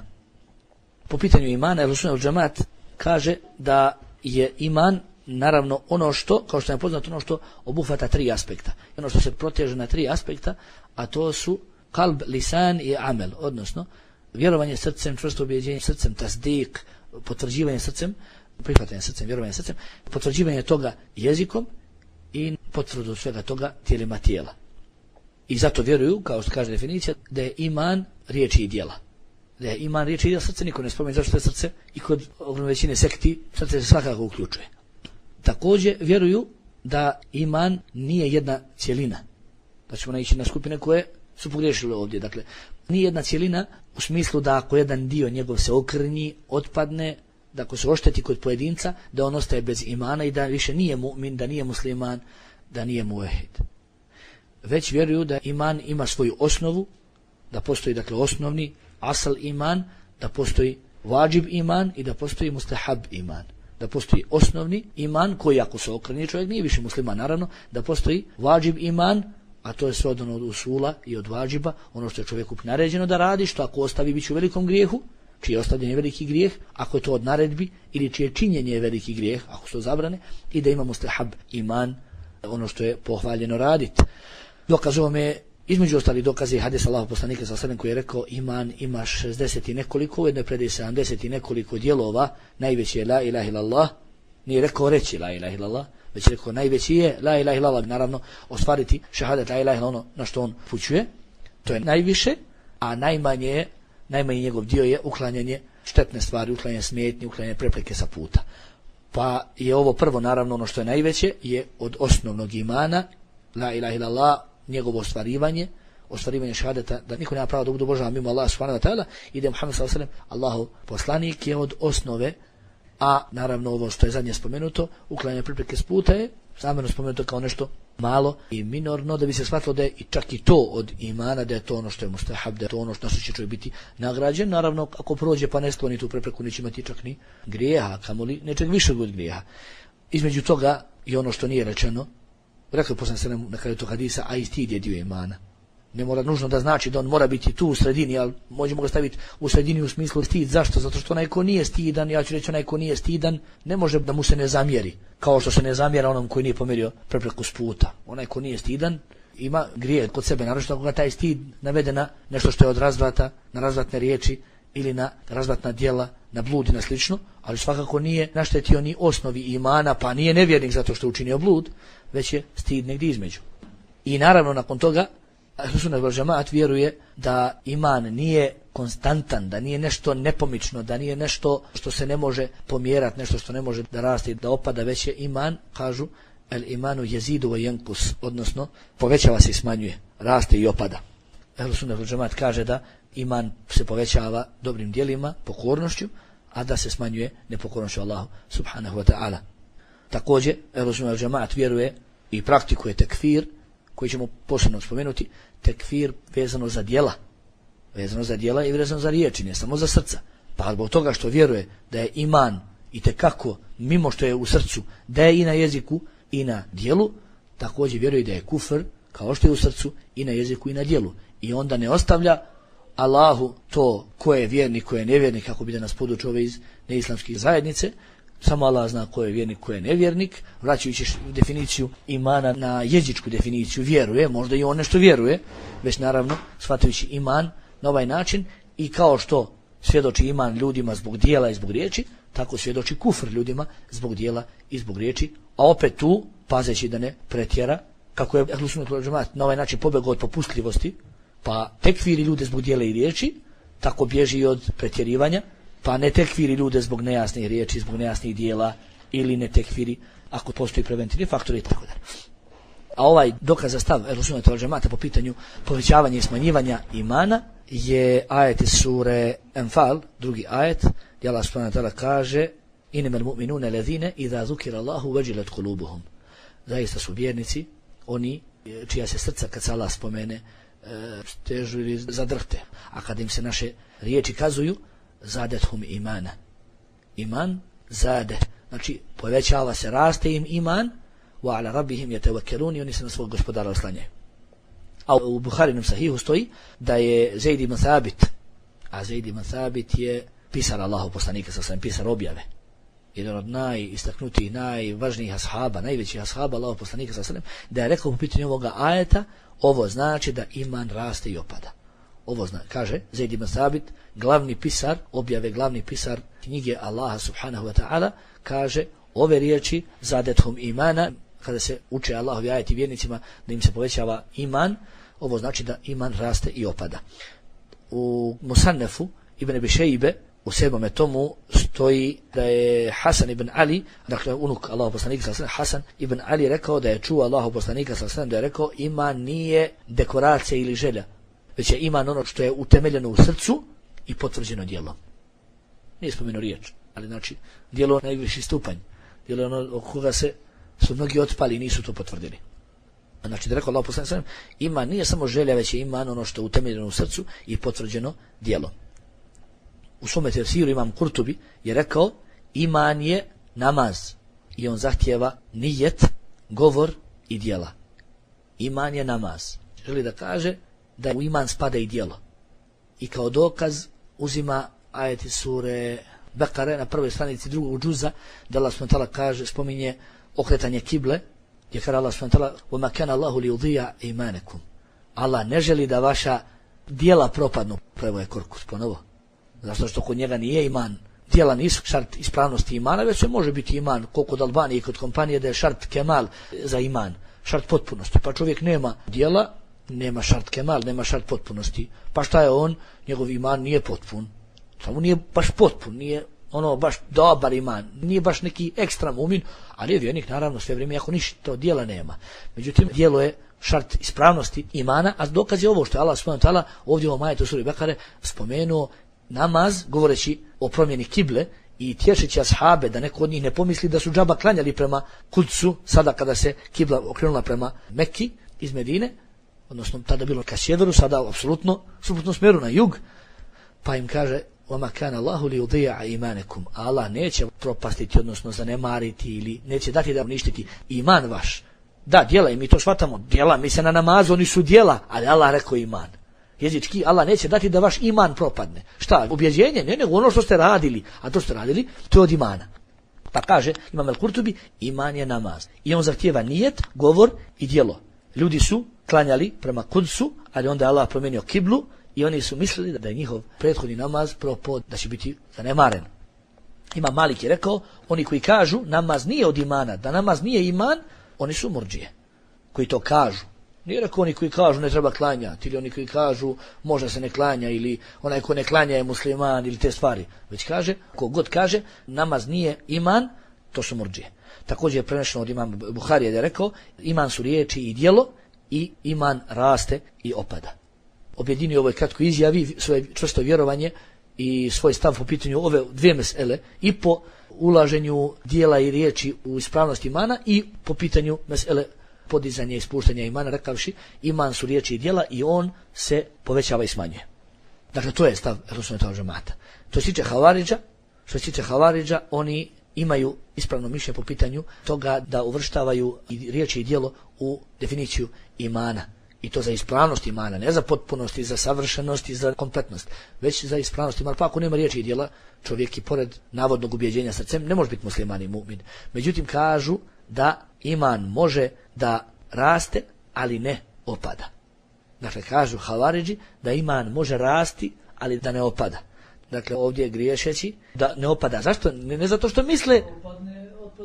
Po pitanju imana ehlu sunneta wal džemat kaže da je iman naravno ono što, kao što je poznato, ono što obuhvata tri aspekta. Ono što se proteže na tri aspekta, a to su kalb, lisan i amel, odnosno vjerovanje srcem, čvrsto ubjeđenje srcem, tasdik, potvrđivanje srcem, prihvatanje srcem, vjerovanje srcem, potvrđivanje toga jezikom i potvrdu svega toga tijelima tijela. I zato vjeruju, kao što kaže definicija, da je iman riječi i djela. Da je iman riječi i djela, srce niko ne spominje, zašto je srce i kod ogromne većine sekti srce se svakako uključuje. Također vjeruju da iman nije jedna cjelina. Da ćemo naići na skupine koje su pogriješile ovdje. Dakle, nije jedna cjelina u smislu da ako jedan dio njegov se okrnji, otpadne, da ako se ošteti kod pojedinca, da on ostaje bez imana i da više nije mu'min, da nije musliman, da nije muvahid. Već vjeruju da iman ima svoju osnovu, da postoji dakle osnovni asal iman, da postoji vađib iman i da postoji mustahab iman. Da postoji osnovni iman koji ako se okrni čovjek nije više musliman, naravno, da postoji vađib iman, a to je sve od usula i od vađiba, ono što je čovjeku naređeno da radi, što ako ostavi bit će u velikom grijehu, čije ostavljanje je veliki grijeh, ako je to od naredbi, ili čije činjenje je veliki grijeh, ako su zabrane, i da ima mustahab iman, ono što je pohvaljeno raditi. Dokaz ovome, između ostali dokazi hadis Allahov poslanika sallallahu alejhi ve sellem koji je rekao iman ima 60 i nekoliko, u jednoj predaji 70 i nekoliko dijelova, najveći je la ilaha illallah, nije rekao reći la ilaha illallah, već rekao najveći je la ilaha illallah, naravno ostvariti šahadat la ilaha illallah, ono na što on upućuje, to je najviše, a najmanji njegov dio je uklanjanje štetne stvari, uklanjanje smetnji, uklanjanje prepreke sa puta. Pa je ovo prvo, naravno ono što je najveće, je od osnovnog imana, la ilaha illallah, njegovo ostvarivanje šahadeta, da niko nema pravo da bude obožavan mimo Allaha subhanahu wa ta'ala i da je Muhammed sallallahu alejhi ve sellem Allahov poslanik je od osnove, a naravno ovo što je zadnje spomenuto, uklanjanje prepreke s puta je namjerno spomenuto kao nešto malo i minorno, da bi se shvatilo da je čak i to od imana, da je to ono što je mustahab, da je to ono što će čovjek biti nagrađen. Naravno, ako prođe pa ne skloni tu prepreku, neće imati čak ni grijeha, kamoli nečeg višeg od grijeha. Između toga i ono što nije rečeno, rekao poslanik sallallahu na kraju tog hadisa, a i stid je dio imana. Ne mora nužno da znači da on mora biti tu u sredini, ali možemo ga staviti u sredini u smislu stid. Zašto? Zato što onaj ko nije stidan, ja ću reći onaj ko nije stidan, ne može da mu se ne zamjeri. Kao što se ne zamjera onom koji nije pomjerio prepreku s puta. Onaj ko nije stidan ima grije kod sebe, naročito ako ga taj stid navede na nešto što je od razvrata, na razvratne riječi ili na razvratna djela, na blud i na slično, ali svakako nije naštetio ni osnovi imana, pa nije nevjernik zato što učinio blud, već je stid negdje između. I naravno nakon toga Ahlu sunnah wal džemaat vjeruje da iman nije konstantan, da nije nešto nepomično, da nije nešto što se ne može pomjerati, nešto što ne može da raste i da opada, već je iman, kažu, el imanu jezidu wa yankus, odnosno povećava se i smanjuje, raste i opada. Ahlu sunnah wal džemaat kaže da iman se povećava dobrim djelima, pokornošću, a da se smanjuje nepokornošću Allahu subhanahu wa ta'ala. Također, Ahlu sunnah wal džemaat vjeruje i praktikuje tekfir, koji ćemo posebno spomenuti, tekfir vezano za djela i vezano za riječi, ne samo za srca. Pa zbog toga što vjeruje da je iman itekako mimo što je u srcu, da je i na jeziku i na djelu, također vjeruje da je kufr kao što je u srcu i na jeziku i na djelu. I onda ne ostavlja Allahu to ko je vjernik, ko je nevjernik, kako bi da nas podučio ove iz neislamskih zajednice. Samo Allah zna ko je vjernik, ko je nevjernik, vraćajući definiciju imana na jezičku definiciju vjeruje, možda i on nešto vjeruje, već naravno shvatajući iman na ovaj način i kao što svjedoči iman ljudima zbog dijela i zbog riječi, tako svjedoči kufr ljudima zbog dijela i zbog riječi, a opet tu, pazeći da ne pretjera, kako je Ehlu Sunnet wal Džemaat na ovaj način pobjegao od popustljivosti, pa tekfiri ljude zbog djela i riječi, tako bježi od pretjerivanja, pa ne tekfiri ljude zbog nejasnih riječi, zbog nejasnih djela, ili ne tekfiri ako postoji preventivni faktori i tako dalje. A ovaj dokaz za stav Ehlu Sunnet wal Džemaata po pitanju povećavanja i smanjivanja imana je ajet iz sure Enfal, drugi ajet, gdje Allah subhanahu wa ta'ala kaže: Innamal mu'minuna allazina idha zukira Allahu wajilat qulubuhum. Zaista su vjernici oni čija se srca kad se Allah spomene stežu ili zadrhte, a kad im se naše riječi kazuju, zadethum imana. Iman zade, znači povećava se, raste im iman, wa ala rabbihim yatawakkalun, i oni se na svog gospodara oslanjaju. A u Buharinom sahihu stoji da je Zaid ibn Thabit, a Zaid ibn Thabit je pisar Allahov poslanika sallallahu alejhi ve sellem, pisar objave, jedan od najistaknutijih, najvažnijih ashaba, najvećih ashaba Allahov poslanika sallallahu alejhi ve sellem, da je rekao po pitanju ovoga ajeta: ovo znači da iman raste i opada. Ovo znači, kaže Zaid ibn Thabit, glavni pisar objave, glavni pisar knjige Allaha subhanahu wa ta'ala, kaže ove riječi zadethum imana, kada se uče Allahovi ajeti vjernicima da im se povećava iman, ovo znači da iman raste i opada. U Musannefu Ibn Abi Šejbe u 7. tomu stoji da je Hasan ibn Ali, dakle unuk Allahov poslanika sallallahu alejhi ve sellem, Hasan ibn Ali rekao da je čuo Allahov poslanika sallallahu alejhi ve sellem da je rekao: iman nije dekoracija ili želja, već je iman ono što je utemeljeno u srcu i potvrđeno djelom. Nije spomenuo riječ, ali znači djelo najviši stupanj, djelo ono oko koga su mnogi otpali i nisu to potvrdili. Znači da je rekao Allahov poslanik sallallahu alejhi ve sellem: iman nije samo želja, već je iman ono što je utemeljeno u srcu i potvrđeno djelom. U svome tefsiru Imam Kurtubi je rekao: iman je namaz i on zahtijeva nijet, govor i djela. Iman je namaz. Želi da kaže da u iman spada i djelo. I kao dokaz uzima ajet iz sure Bekare na prvoj stranici drugog džuza, da Allah subhanahu wa ta'ala kaže, spominje okretanje kible, gdje kaže Allah subhanahu wa ta'ala: وَمَا كَانَ اللَّهُ لِيُضِيَعَ إِيمَانَكُمْ. Allah ne želi da vaša djela propadnu. Prvo je korkus ponovo. Zato što kod njega nije iman. Djela nisu šart ispravnosti imana, već se može biti iman, koliko od Albanije i kod kompanije, da je šart kemal za iman, šart potpunosti. Pa čovjek nema djela, nema šart kemal, nema šart potpunosti. Pa šta je on? Njegov iman nije potpun. Samo nije baš potpun, nije ono baš dobar iman, nije baš neki ekstra mumin, ali je vjernik naravno sve vrijeme ako ništa djela nema. Međutim, djelo je šart ispravnosti imana, a dokaz je ovo što je Allah subhanahu wa ta'ala ovdje u ovom ajetu suri Bekare spomenuo namaz, govoreći o promjeni kible i tješeći ashabe da neko od njih ne pomisli da su džaba klanjali prema Kudsu sada kada se kibla okrenula prema Mekki iz Medine, odnosno tada bilo ka sjeveru, sada apsolutno suprotno smjeru na jug, pa im kaže: وَمَا كَانَ اللَّهُ لِيُضِيَعَ إِيمَانَكُمْ. Allah neće propastiti, odnosno zanemariti ili neće dati da uništiti iman vaš. Da, djela, i mi to shvatamo, djela, mi se na namazu, oni su djela, ali Allah rekao iman. Jezički, Allah neće dati da vaš iman propadne. Šta? Ubjeđenje? Ne, nego ono što ste radili, a to ste radili, to je od imana. Pa kaže Imam Al-Kurtubi, iman je namaz. I on zahtijeva nijet, govor i djelo. Ljudi su klanjali prema Kudsu, ali onda Allah promijenio kiblu i oni su mislili da je njihov prethodni namaz propao, da će biti zanemaren. Imam Malik je rekao, oni koji kažu namaz nije od imana, da namaz nije iman, oni su murdžije. Koji to kažu. Nije rekao oni koji kažu ne treba klanjati, ili oni koji kažu možda se ne klanja, ili onaj ko ne klanja je musliman, ili te stvari. Već kaže, kogod kaže namaz nije iman, to su murdžije. Također je prenešeno od imama Buharija da je rekao, iman su riječi i djelo, i iman raste i opada. Objedinio ovoj kratkoj izjavi svoje čvrsto vjerovanje i svoj stav po pitanju ove dvije mesele, i po ulaženju dijela i riječi u ispravnost imana, i po pitanju mesele podizanja i spuštanja imana, rekavši iman su riječi i djela i on se povećava i smanjuje. Dakle, to je stav Ehlu Sunneta wal Džemaata. Što se tiče Havaridža, oni imaju ispravno mišljenje po pitanju toga da uvrštavaju i riječi i djelo u definiciju imana. I to za ispravnost imana, ne za potpunost i za savršenost i za kompletnost, već za ispravnost imana. Pa ako nema riječi i djela, čovjek i pored navodnog ubjeđenja srcem ne može biti musliman i mu'min. Međutim, kažu da iman može da raste, ali ne opada. Dakle, kažu Havaridži da iman može rasti, ali da ne opada. Dakle, ovdje griješeći da ne opada. Zašto? Ne zato što misle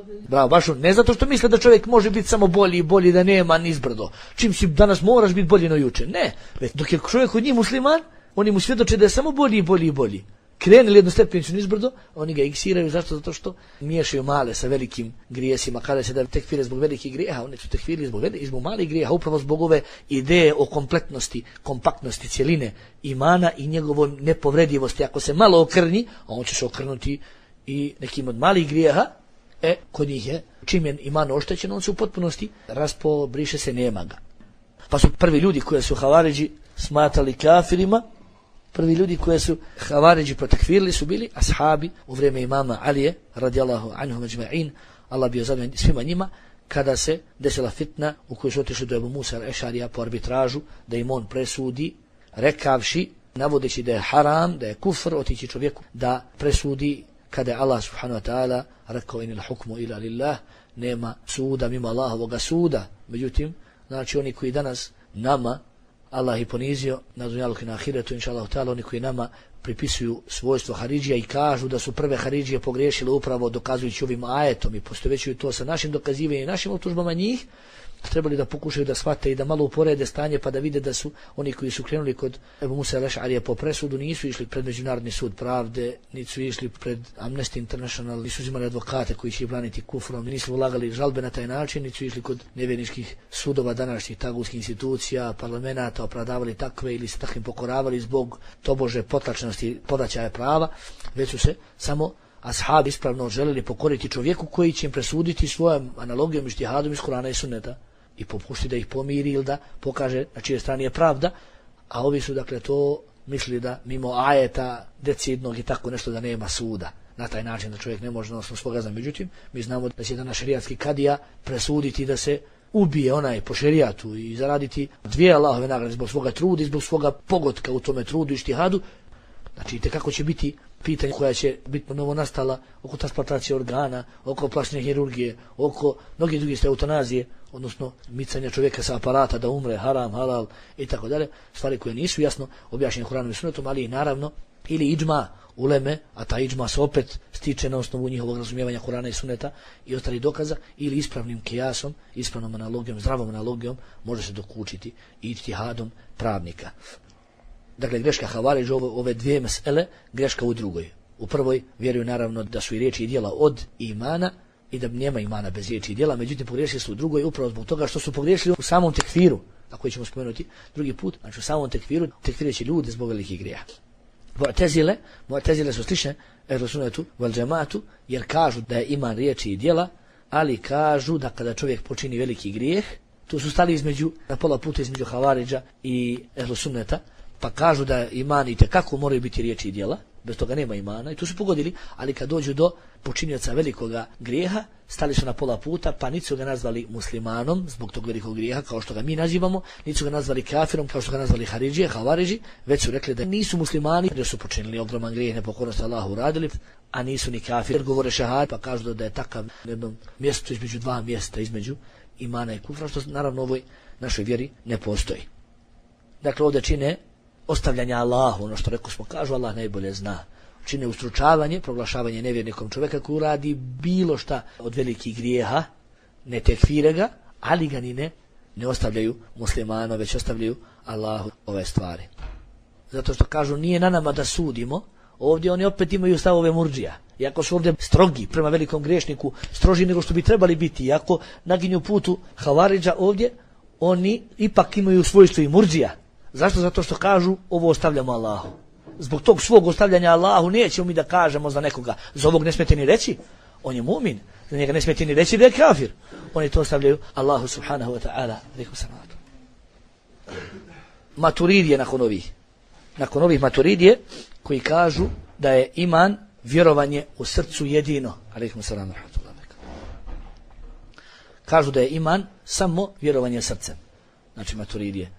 Bravo, baš ne zato što misle da čovjek može biti samo bolji i bolji, da nema nizbrdo. Čim si danas moraš biti bolji no juče. Ne, već dok je čovjek od njih musliman, oni mu svjedoče da je samo bolji i bolji i bolji. Krenuli jednu stepenicu nizbrdo, oni ga iksiraju. Zašto? Zato što miješaju male sa velikim grijesima. Kada se da tekfire zbog velikih grijeha, oni su tekfiri zbog malih grijeha, upravo zbog ove ideje o kompletnosti, kompaktnosti cjeline imana i njegovoj nepovredivosti. Ako se malo okrnji, on će se okrnuti i nekim od malih grijeha, kod njih je, čim je iman oštećen, on se u potpunosti raspo, briše se, nema ga. Pa su prvi ljudi koje su Havaridži smatrali kafirima, prvi ljudi koje su Havaridži protekfirili su bili ashabi u vrijeme imama Alije, radijallahu anhum ajma'in, Allah bio zadovoljan svima njima, kada se desila fitna u kojoj su otišli do Ebu Musa al-Ešarija po arbitražu, da im on presudi, rekavši, navodeći da je haram, da je kufr otići čovjeku, da presudi kada je Allah subhanahu wa ta'ala rekao inil hukmu ila lillah, nema suda mimo Allahovoga suda. Međutim, znači oni koji danas nama Allah ih ponizio na dunjaluku i na ahiretu, inša Allah ta'ala, oni koji nama pripisuju svojstvo Haridžija i kažu da su prve Haridžije pogriješile upravo dokazujući ovim ajetom i postovećuju to sa našim dokazivanjem i našim optužbama njih, trebali da pokušaju da shvate i da malo uporede stanje pa da vide da su oni koji su krenuli kod Ebu Musa al-Ešarija po presudu nisu išli pred Međunarodni sud pravde, nisu išli pred Amnesty International, nisu uzimali advokate koji će ih braniti kufrom, nisu ulagali žalbe na taj način, nisu išli kod nevjerničkih sudova današnjih tagutskih institucija, parlamenata, opravdavali takve ili se takvim pokoravali zbog tobože potlačenosti podaćaja prava, već su se samo ashabi ispravno želeli pokoriti čovjeku koji će im presuditi svojom analogijom i štihadom iz Kurana i Sunneta i popušti da ih pomiri ili da pokaže na čije strani je pravda, a ovi su dakle to mislili da mimo ajeta decidnog i tako nešto da nema suda. Na taj način da čovjek ne može na osnovu svoga znanja. Međutim, mi znamo da će danas šerijatski kadija presuditi da se ubije onaj po šerijatu i zaraditi 2 Allahove nagrade zbog svoga truda i zbog svoga pogotka u tome trudu i štihadu. Znači, kako će biti pitanje koja će biti novo nastala oko transplantacije organa, oko plastične hirurgije, oko mnogih drugih eutanazije, odnosno micanja čovjeka sa aparata da umre, haram, halal i tako dalje, stvari koje nisu jasno objašnjene Kuranom i Sunnetom, ali i naravno ili idžma uleme, a ta idžma se opet stiče na osnovu njihovog razumijevanja Kurana i Sunneta i ostalih dokaza, ili ispravnim kijasom, ispravnom analogijom, zdravom analogijom može se dokučiti i ijtihadom pravnika. Dakle, greška Havaridža ove dvije mesele, greška u drugoj. U prvoj vjeruju naravno da su i riječi i djela od imana i da nema imana bez riječi i djela, međutim pogriješili su u drugoj upravo zbog toga što su pogriješili u samom tekfiru, a koji ćemo spomenuti drugi put, znači u samom tekfiru tekfireći ljude zbog velikih grijeha. Mu'tezile su slične ehlu sunnetu vel džematu, jer kažu da je iman riječi i djela, ali kažu da kada čovjek počini veliki grijeh, tu su stali na pola puta između Havaridža i ehlu sunneta, pa kažu da iman i tekako moraju biti riječi i djela, bez toga nema imana i tu su pogodili, ali kad dođu do počinioca velikoga grijeha, stali su na pola puta, pa niti su ga nazvali muslimanom zbog tog velikog grijeha, kao što ga mi nazivamo, niti su ga nazvali kafirom, kao što ga nazvali Haridžije, Havaridži, već su rekli da nisu muslimani, jer su počinili ogroman grijeh, nepokornost Allahu uradili, a nisu ni kafir, jer govore šahad, pa kažu da je takav jedno mjesto između dva mjesta, između imana i kufra, što naravno u ovoj našoj vjeri ne postoji. Dakle, ovdje čine ostavljanje Allahu, ono što rekao smo, kažu Allah najbolje zna. Čine ustručavanje, proglašavanje nevjernikom čovjeka koji radi bilo šta od velikih grijeha, ne tekfire ga, ali ga ni ne ostavljaju muslimano, već ostavljaju Allahu ove stvari. Zato što kažu nije na nama da sudimo, ovdje oni opet imaju stavove murdžija. Iako su ovdje strogi prema velikom griješniku, stroži nego što bi trebali biti, iako naginju putu Havaridža ovdje, oni ipak imaju svojstvo i murdžija. Zašto? Zato što kažu ovo ostavljamo Allahu. Zbog tog svog ostavljanja Allahu nećemo mi da kažemo za nekoga. Za ovog ne smijete ni reći, on je mu'min. Za njega ne smijete ni reći da je kafir. Oni to ostavljaju Allahu subhanahu wa ta'ala. Maturidije nakon ovih Maturidije koji kažu da je iman vjerovanje u srcu jedino. Alejkum selam. Kažu da je iman samo vjerovanje srcem. Znači Maturidije.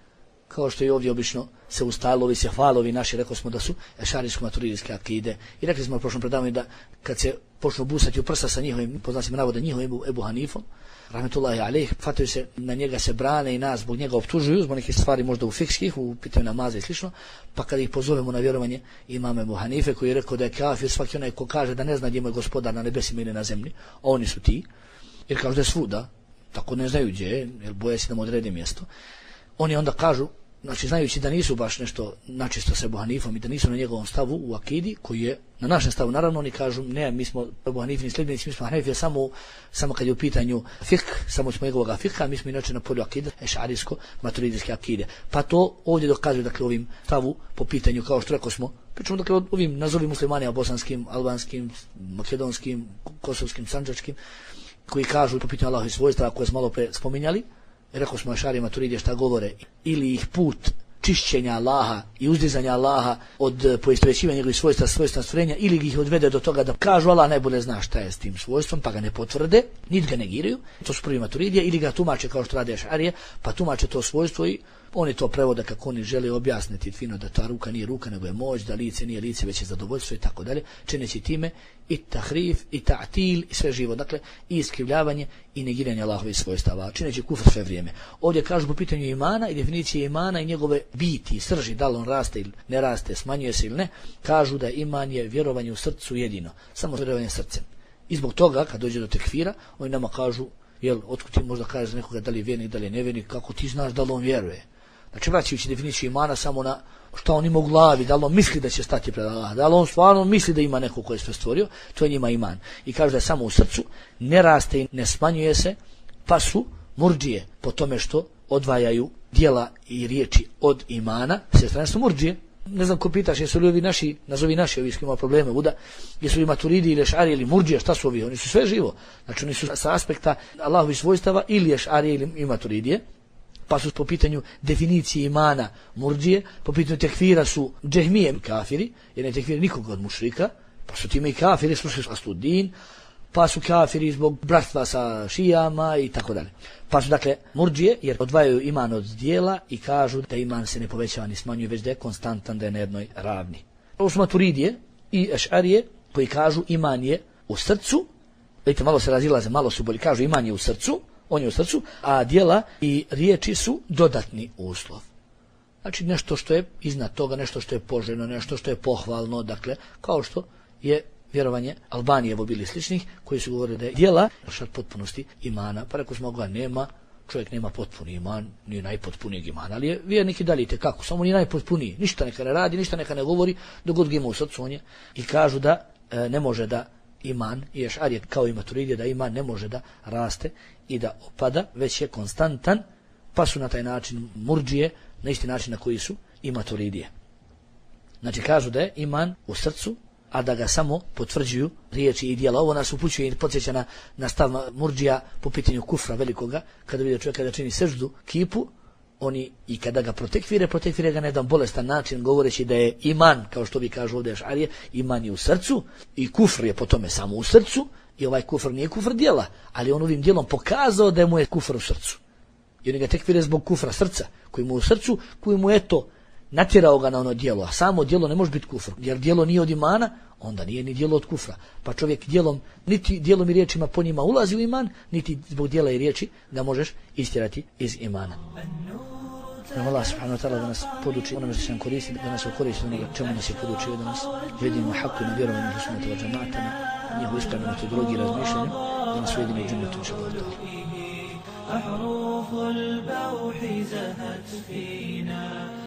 kao što i ovdje obično se ustalovi, se hvalovi naši, rekli smo da su ešarijsko-maturidijske akide. I rekli smo u prošlom predavanju da kad se počnu busati u prsa sa njihovim, po znacima navoda njihovim Ebu Hanifom, rahmetullahi alejh, fataju se, na njega se brane i nas zbog njega optužuju, zbog nekih stvari možda u fikskih, u pitanju namaza i slično, pa kad ih pozovemo na vjerovanje imama Ebu Hanife koji je rekao da je kafir svaki onaj ko kaže da ne zna gdje mu je gospodar na nebesima ili na zemlji, a oni su ti, jer kažu da je svuda, tako ne znaju gdje je, jer boje se da mu odredi mjesto. Oni onda kažu, znači znajući da nisu baš nešto načisto sa Ebu Hanifom i da nisu na njegovom stavu u akidi, koji je na našem stavu, naravno oni kažu, ne, mi smo Ebu Hanifini sljedbenici, mi smo Hanefije samo kad je u pitanju fikh, samo smo njegovog fikha, mi smo inače na polju akide, ešarijsko-maturidijske akide. Pa to ovdje dokazuju, dakle, ovim stavu po pitanju, kao što rekao smo, pričamo, dakle, o ovim nazovi muslimanima, bosanskim, albanskim, makedonskim, kosovskim, sandžačkim, koji kažu po pitanju Allahovih svojstava koje smo malo pre spominjali. Rekao smo Ešarije Maturidije šta govore, ili ih put čišćenja Allaha i uzdizanja Allaha od poistovjećivanja njegovih svojstva stvorenja, ili ih odvede do toga da kažu Allah najbolje zna šta je s tim svojstvom, pa ga ne potvrde, niti ga negiraju, to su prvi Maturidije, ili ga tumače kao što rade Ešarije, pa tumače to svojstvo i oni to prevode kako oni žele objasniti fino da ta ruka nije ruka nego je moć, da lice nije lice već je zadovoljstvo i tako dalje, čineći time i tahrif i ta'til i sve živo, dakle i iskrivljavanje i negiranje Allahovih svojstava, čineći kufr sve vrijeme. Ovdje kažu po pitanju imana i definicije imana i njegove biti, srži, da li on raste ili ne raste, smanjuje se ili ne, kažu da iman je vjerovanje u srcu jedino, samo vjerovanje srcem. I zbog toga kad dođe do tekfira, oni nama kažu, jel, otkud ti možda kažeš nekoga da li je vjernik, da li je nevjernik, kako ti znaš da li on vjeruje? Znači, vraćajući definiciju imana samo na što on ima u glavi, da li on misli da će stati pred Allah, da li on stvarno misli da ima neko koje je sve stvorio, to je njima iman. I kaže da je samo u srcu, ne raste i ne smanjuje se, pa su murdžije po tome što odvajaju djela i riječi od imana, sve strane su murdžije. Ne znam ko pitaš, jesu li ovi naši, nazovi naši, ovi s kojima probleme buda, jesu li Maturidi ili Ešarije ili murdžije, šta su ovi? Oni su sve živo. Znači, oni su sa aspekta Allahovih svojstava ili Ešarije ili Maturidije. Pa su po pitanju definicije imana murdžije, po pitanju tekfira su džehmije kafiri, jer ne tekfira nikoga od mušrika, pa su time i kafiri, slušaju Asludin, pa su kafiri zbog bratstva sa šijama i tako dalje. Pa su dakle murdžije, jer odvajaju iman od dijela i kažu da iman se ne povećava ni smanjuje, već da je konstantan, da je na jednoj ravni. Ovo su Maturidije i Ešarije koji kažu iman je u srcu, vidite, malo se razilaze, malo su bolji, kažu iman je u srcu, on je u srcu, a djela i riječi su dodatni uslov. Znači nešto što je iznad toga, nešto što je poželjno, nešto što je pohvalno, dakle, kao što je vjerovanje Albanijevo bili sličnih, koji su govorili da je djela šart potpunosti imana. Pa rekao smo ga nema, čovjek nema potpuni iman, nije najpotpunijeg imana, ali je vjernik i dalje kako, samo nije najpotpuniji, ništa neka ne radi, ništa neka ne govori, dok god ga ima u srcu on je. I kažu da ne može da iman, i Ešarije kao i Maturidije, da iman ne može da raste i da opada, već je konstantan, pa su na taj način murdžije, na isti način na koji su i Maturidije. Znači kažu da je iman u srcu, a da ga samo potvrđuju riječi i djela. Ovo nas upućuje i podsjeća na stav murdžija po pitanju kufra velikoga, kada vidi čovjek kada čini seždu kipu, oni i kada ga protekvire ga na jedan bolestan način, govoreći da je iman, kao što vi kažu ovdje Ešarije, iman je u srcu i kufr je po tome samo u srcu, i ovaj kufr nije kufr djela, ali on ovim djelom pokazao da mu je kufr u srcu. I oni ga tekfire zbog kufra srca, koji mu u srcu, koji mu eto natjerao ga na ono djelo, a samo djelo ne može biti kufr, jer djelo nije od imana, onda nije ni djelo od kufra. Pa čovjek djelom, niti djelom i riječima po njima ulazi u iman, niti zbog djela i riječi ga možeš istjerati iz imana. Allah subhanahu wa ta'ala da nas poduči onome što će nam koristiti, da nas okoristi onoga čemu nas je podučio, da nas ujedinimo haku na vjerovanju u sunnata wa džamaata, na njihovu ispravnu metodologiju i razmišljanju, da nas ujedinimo u džennetu inša Allah.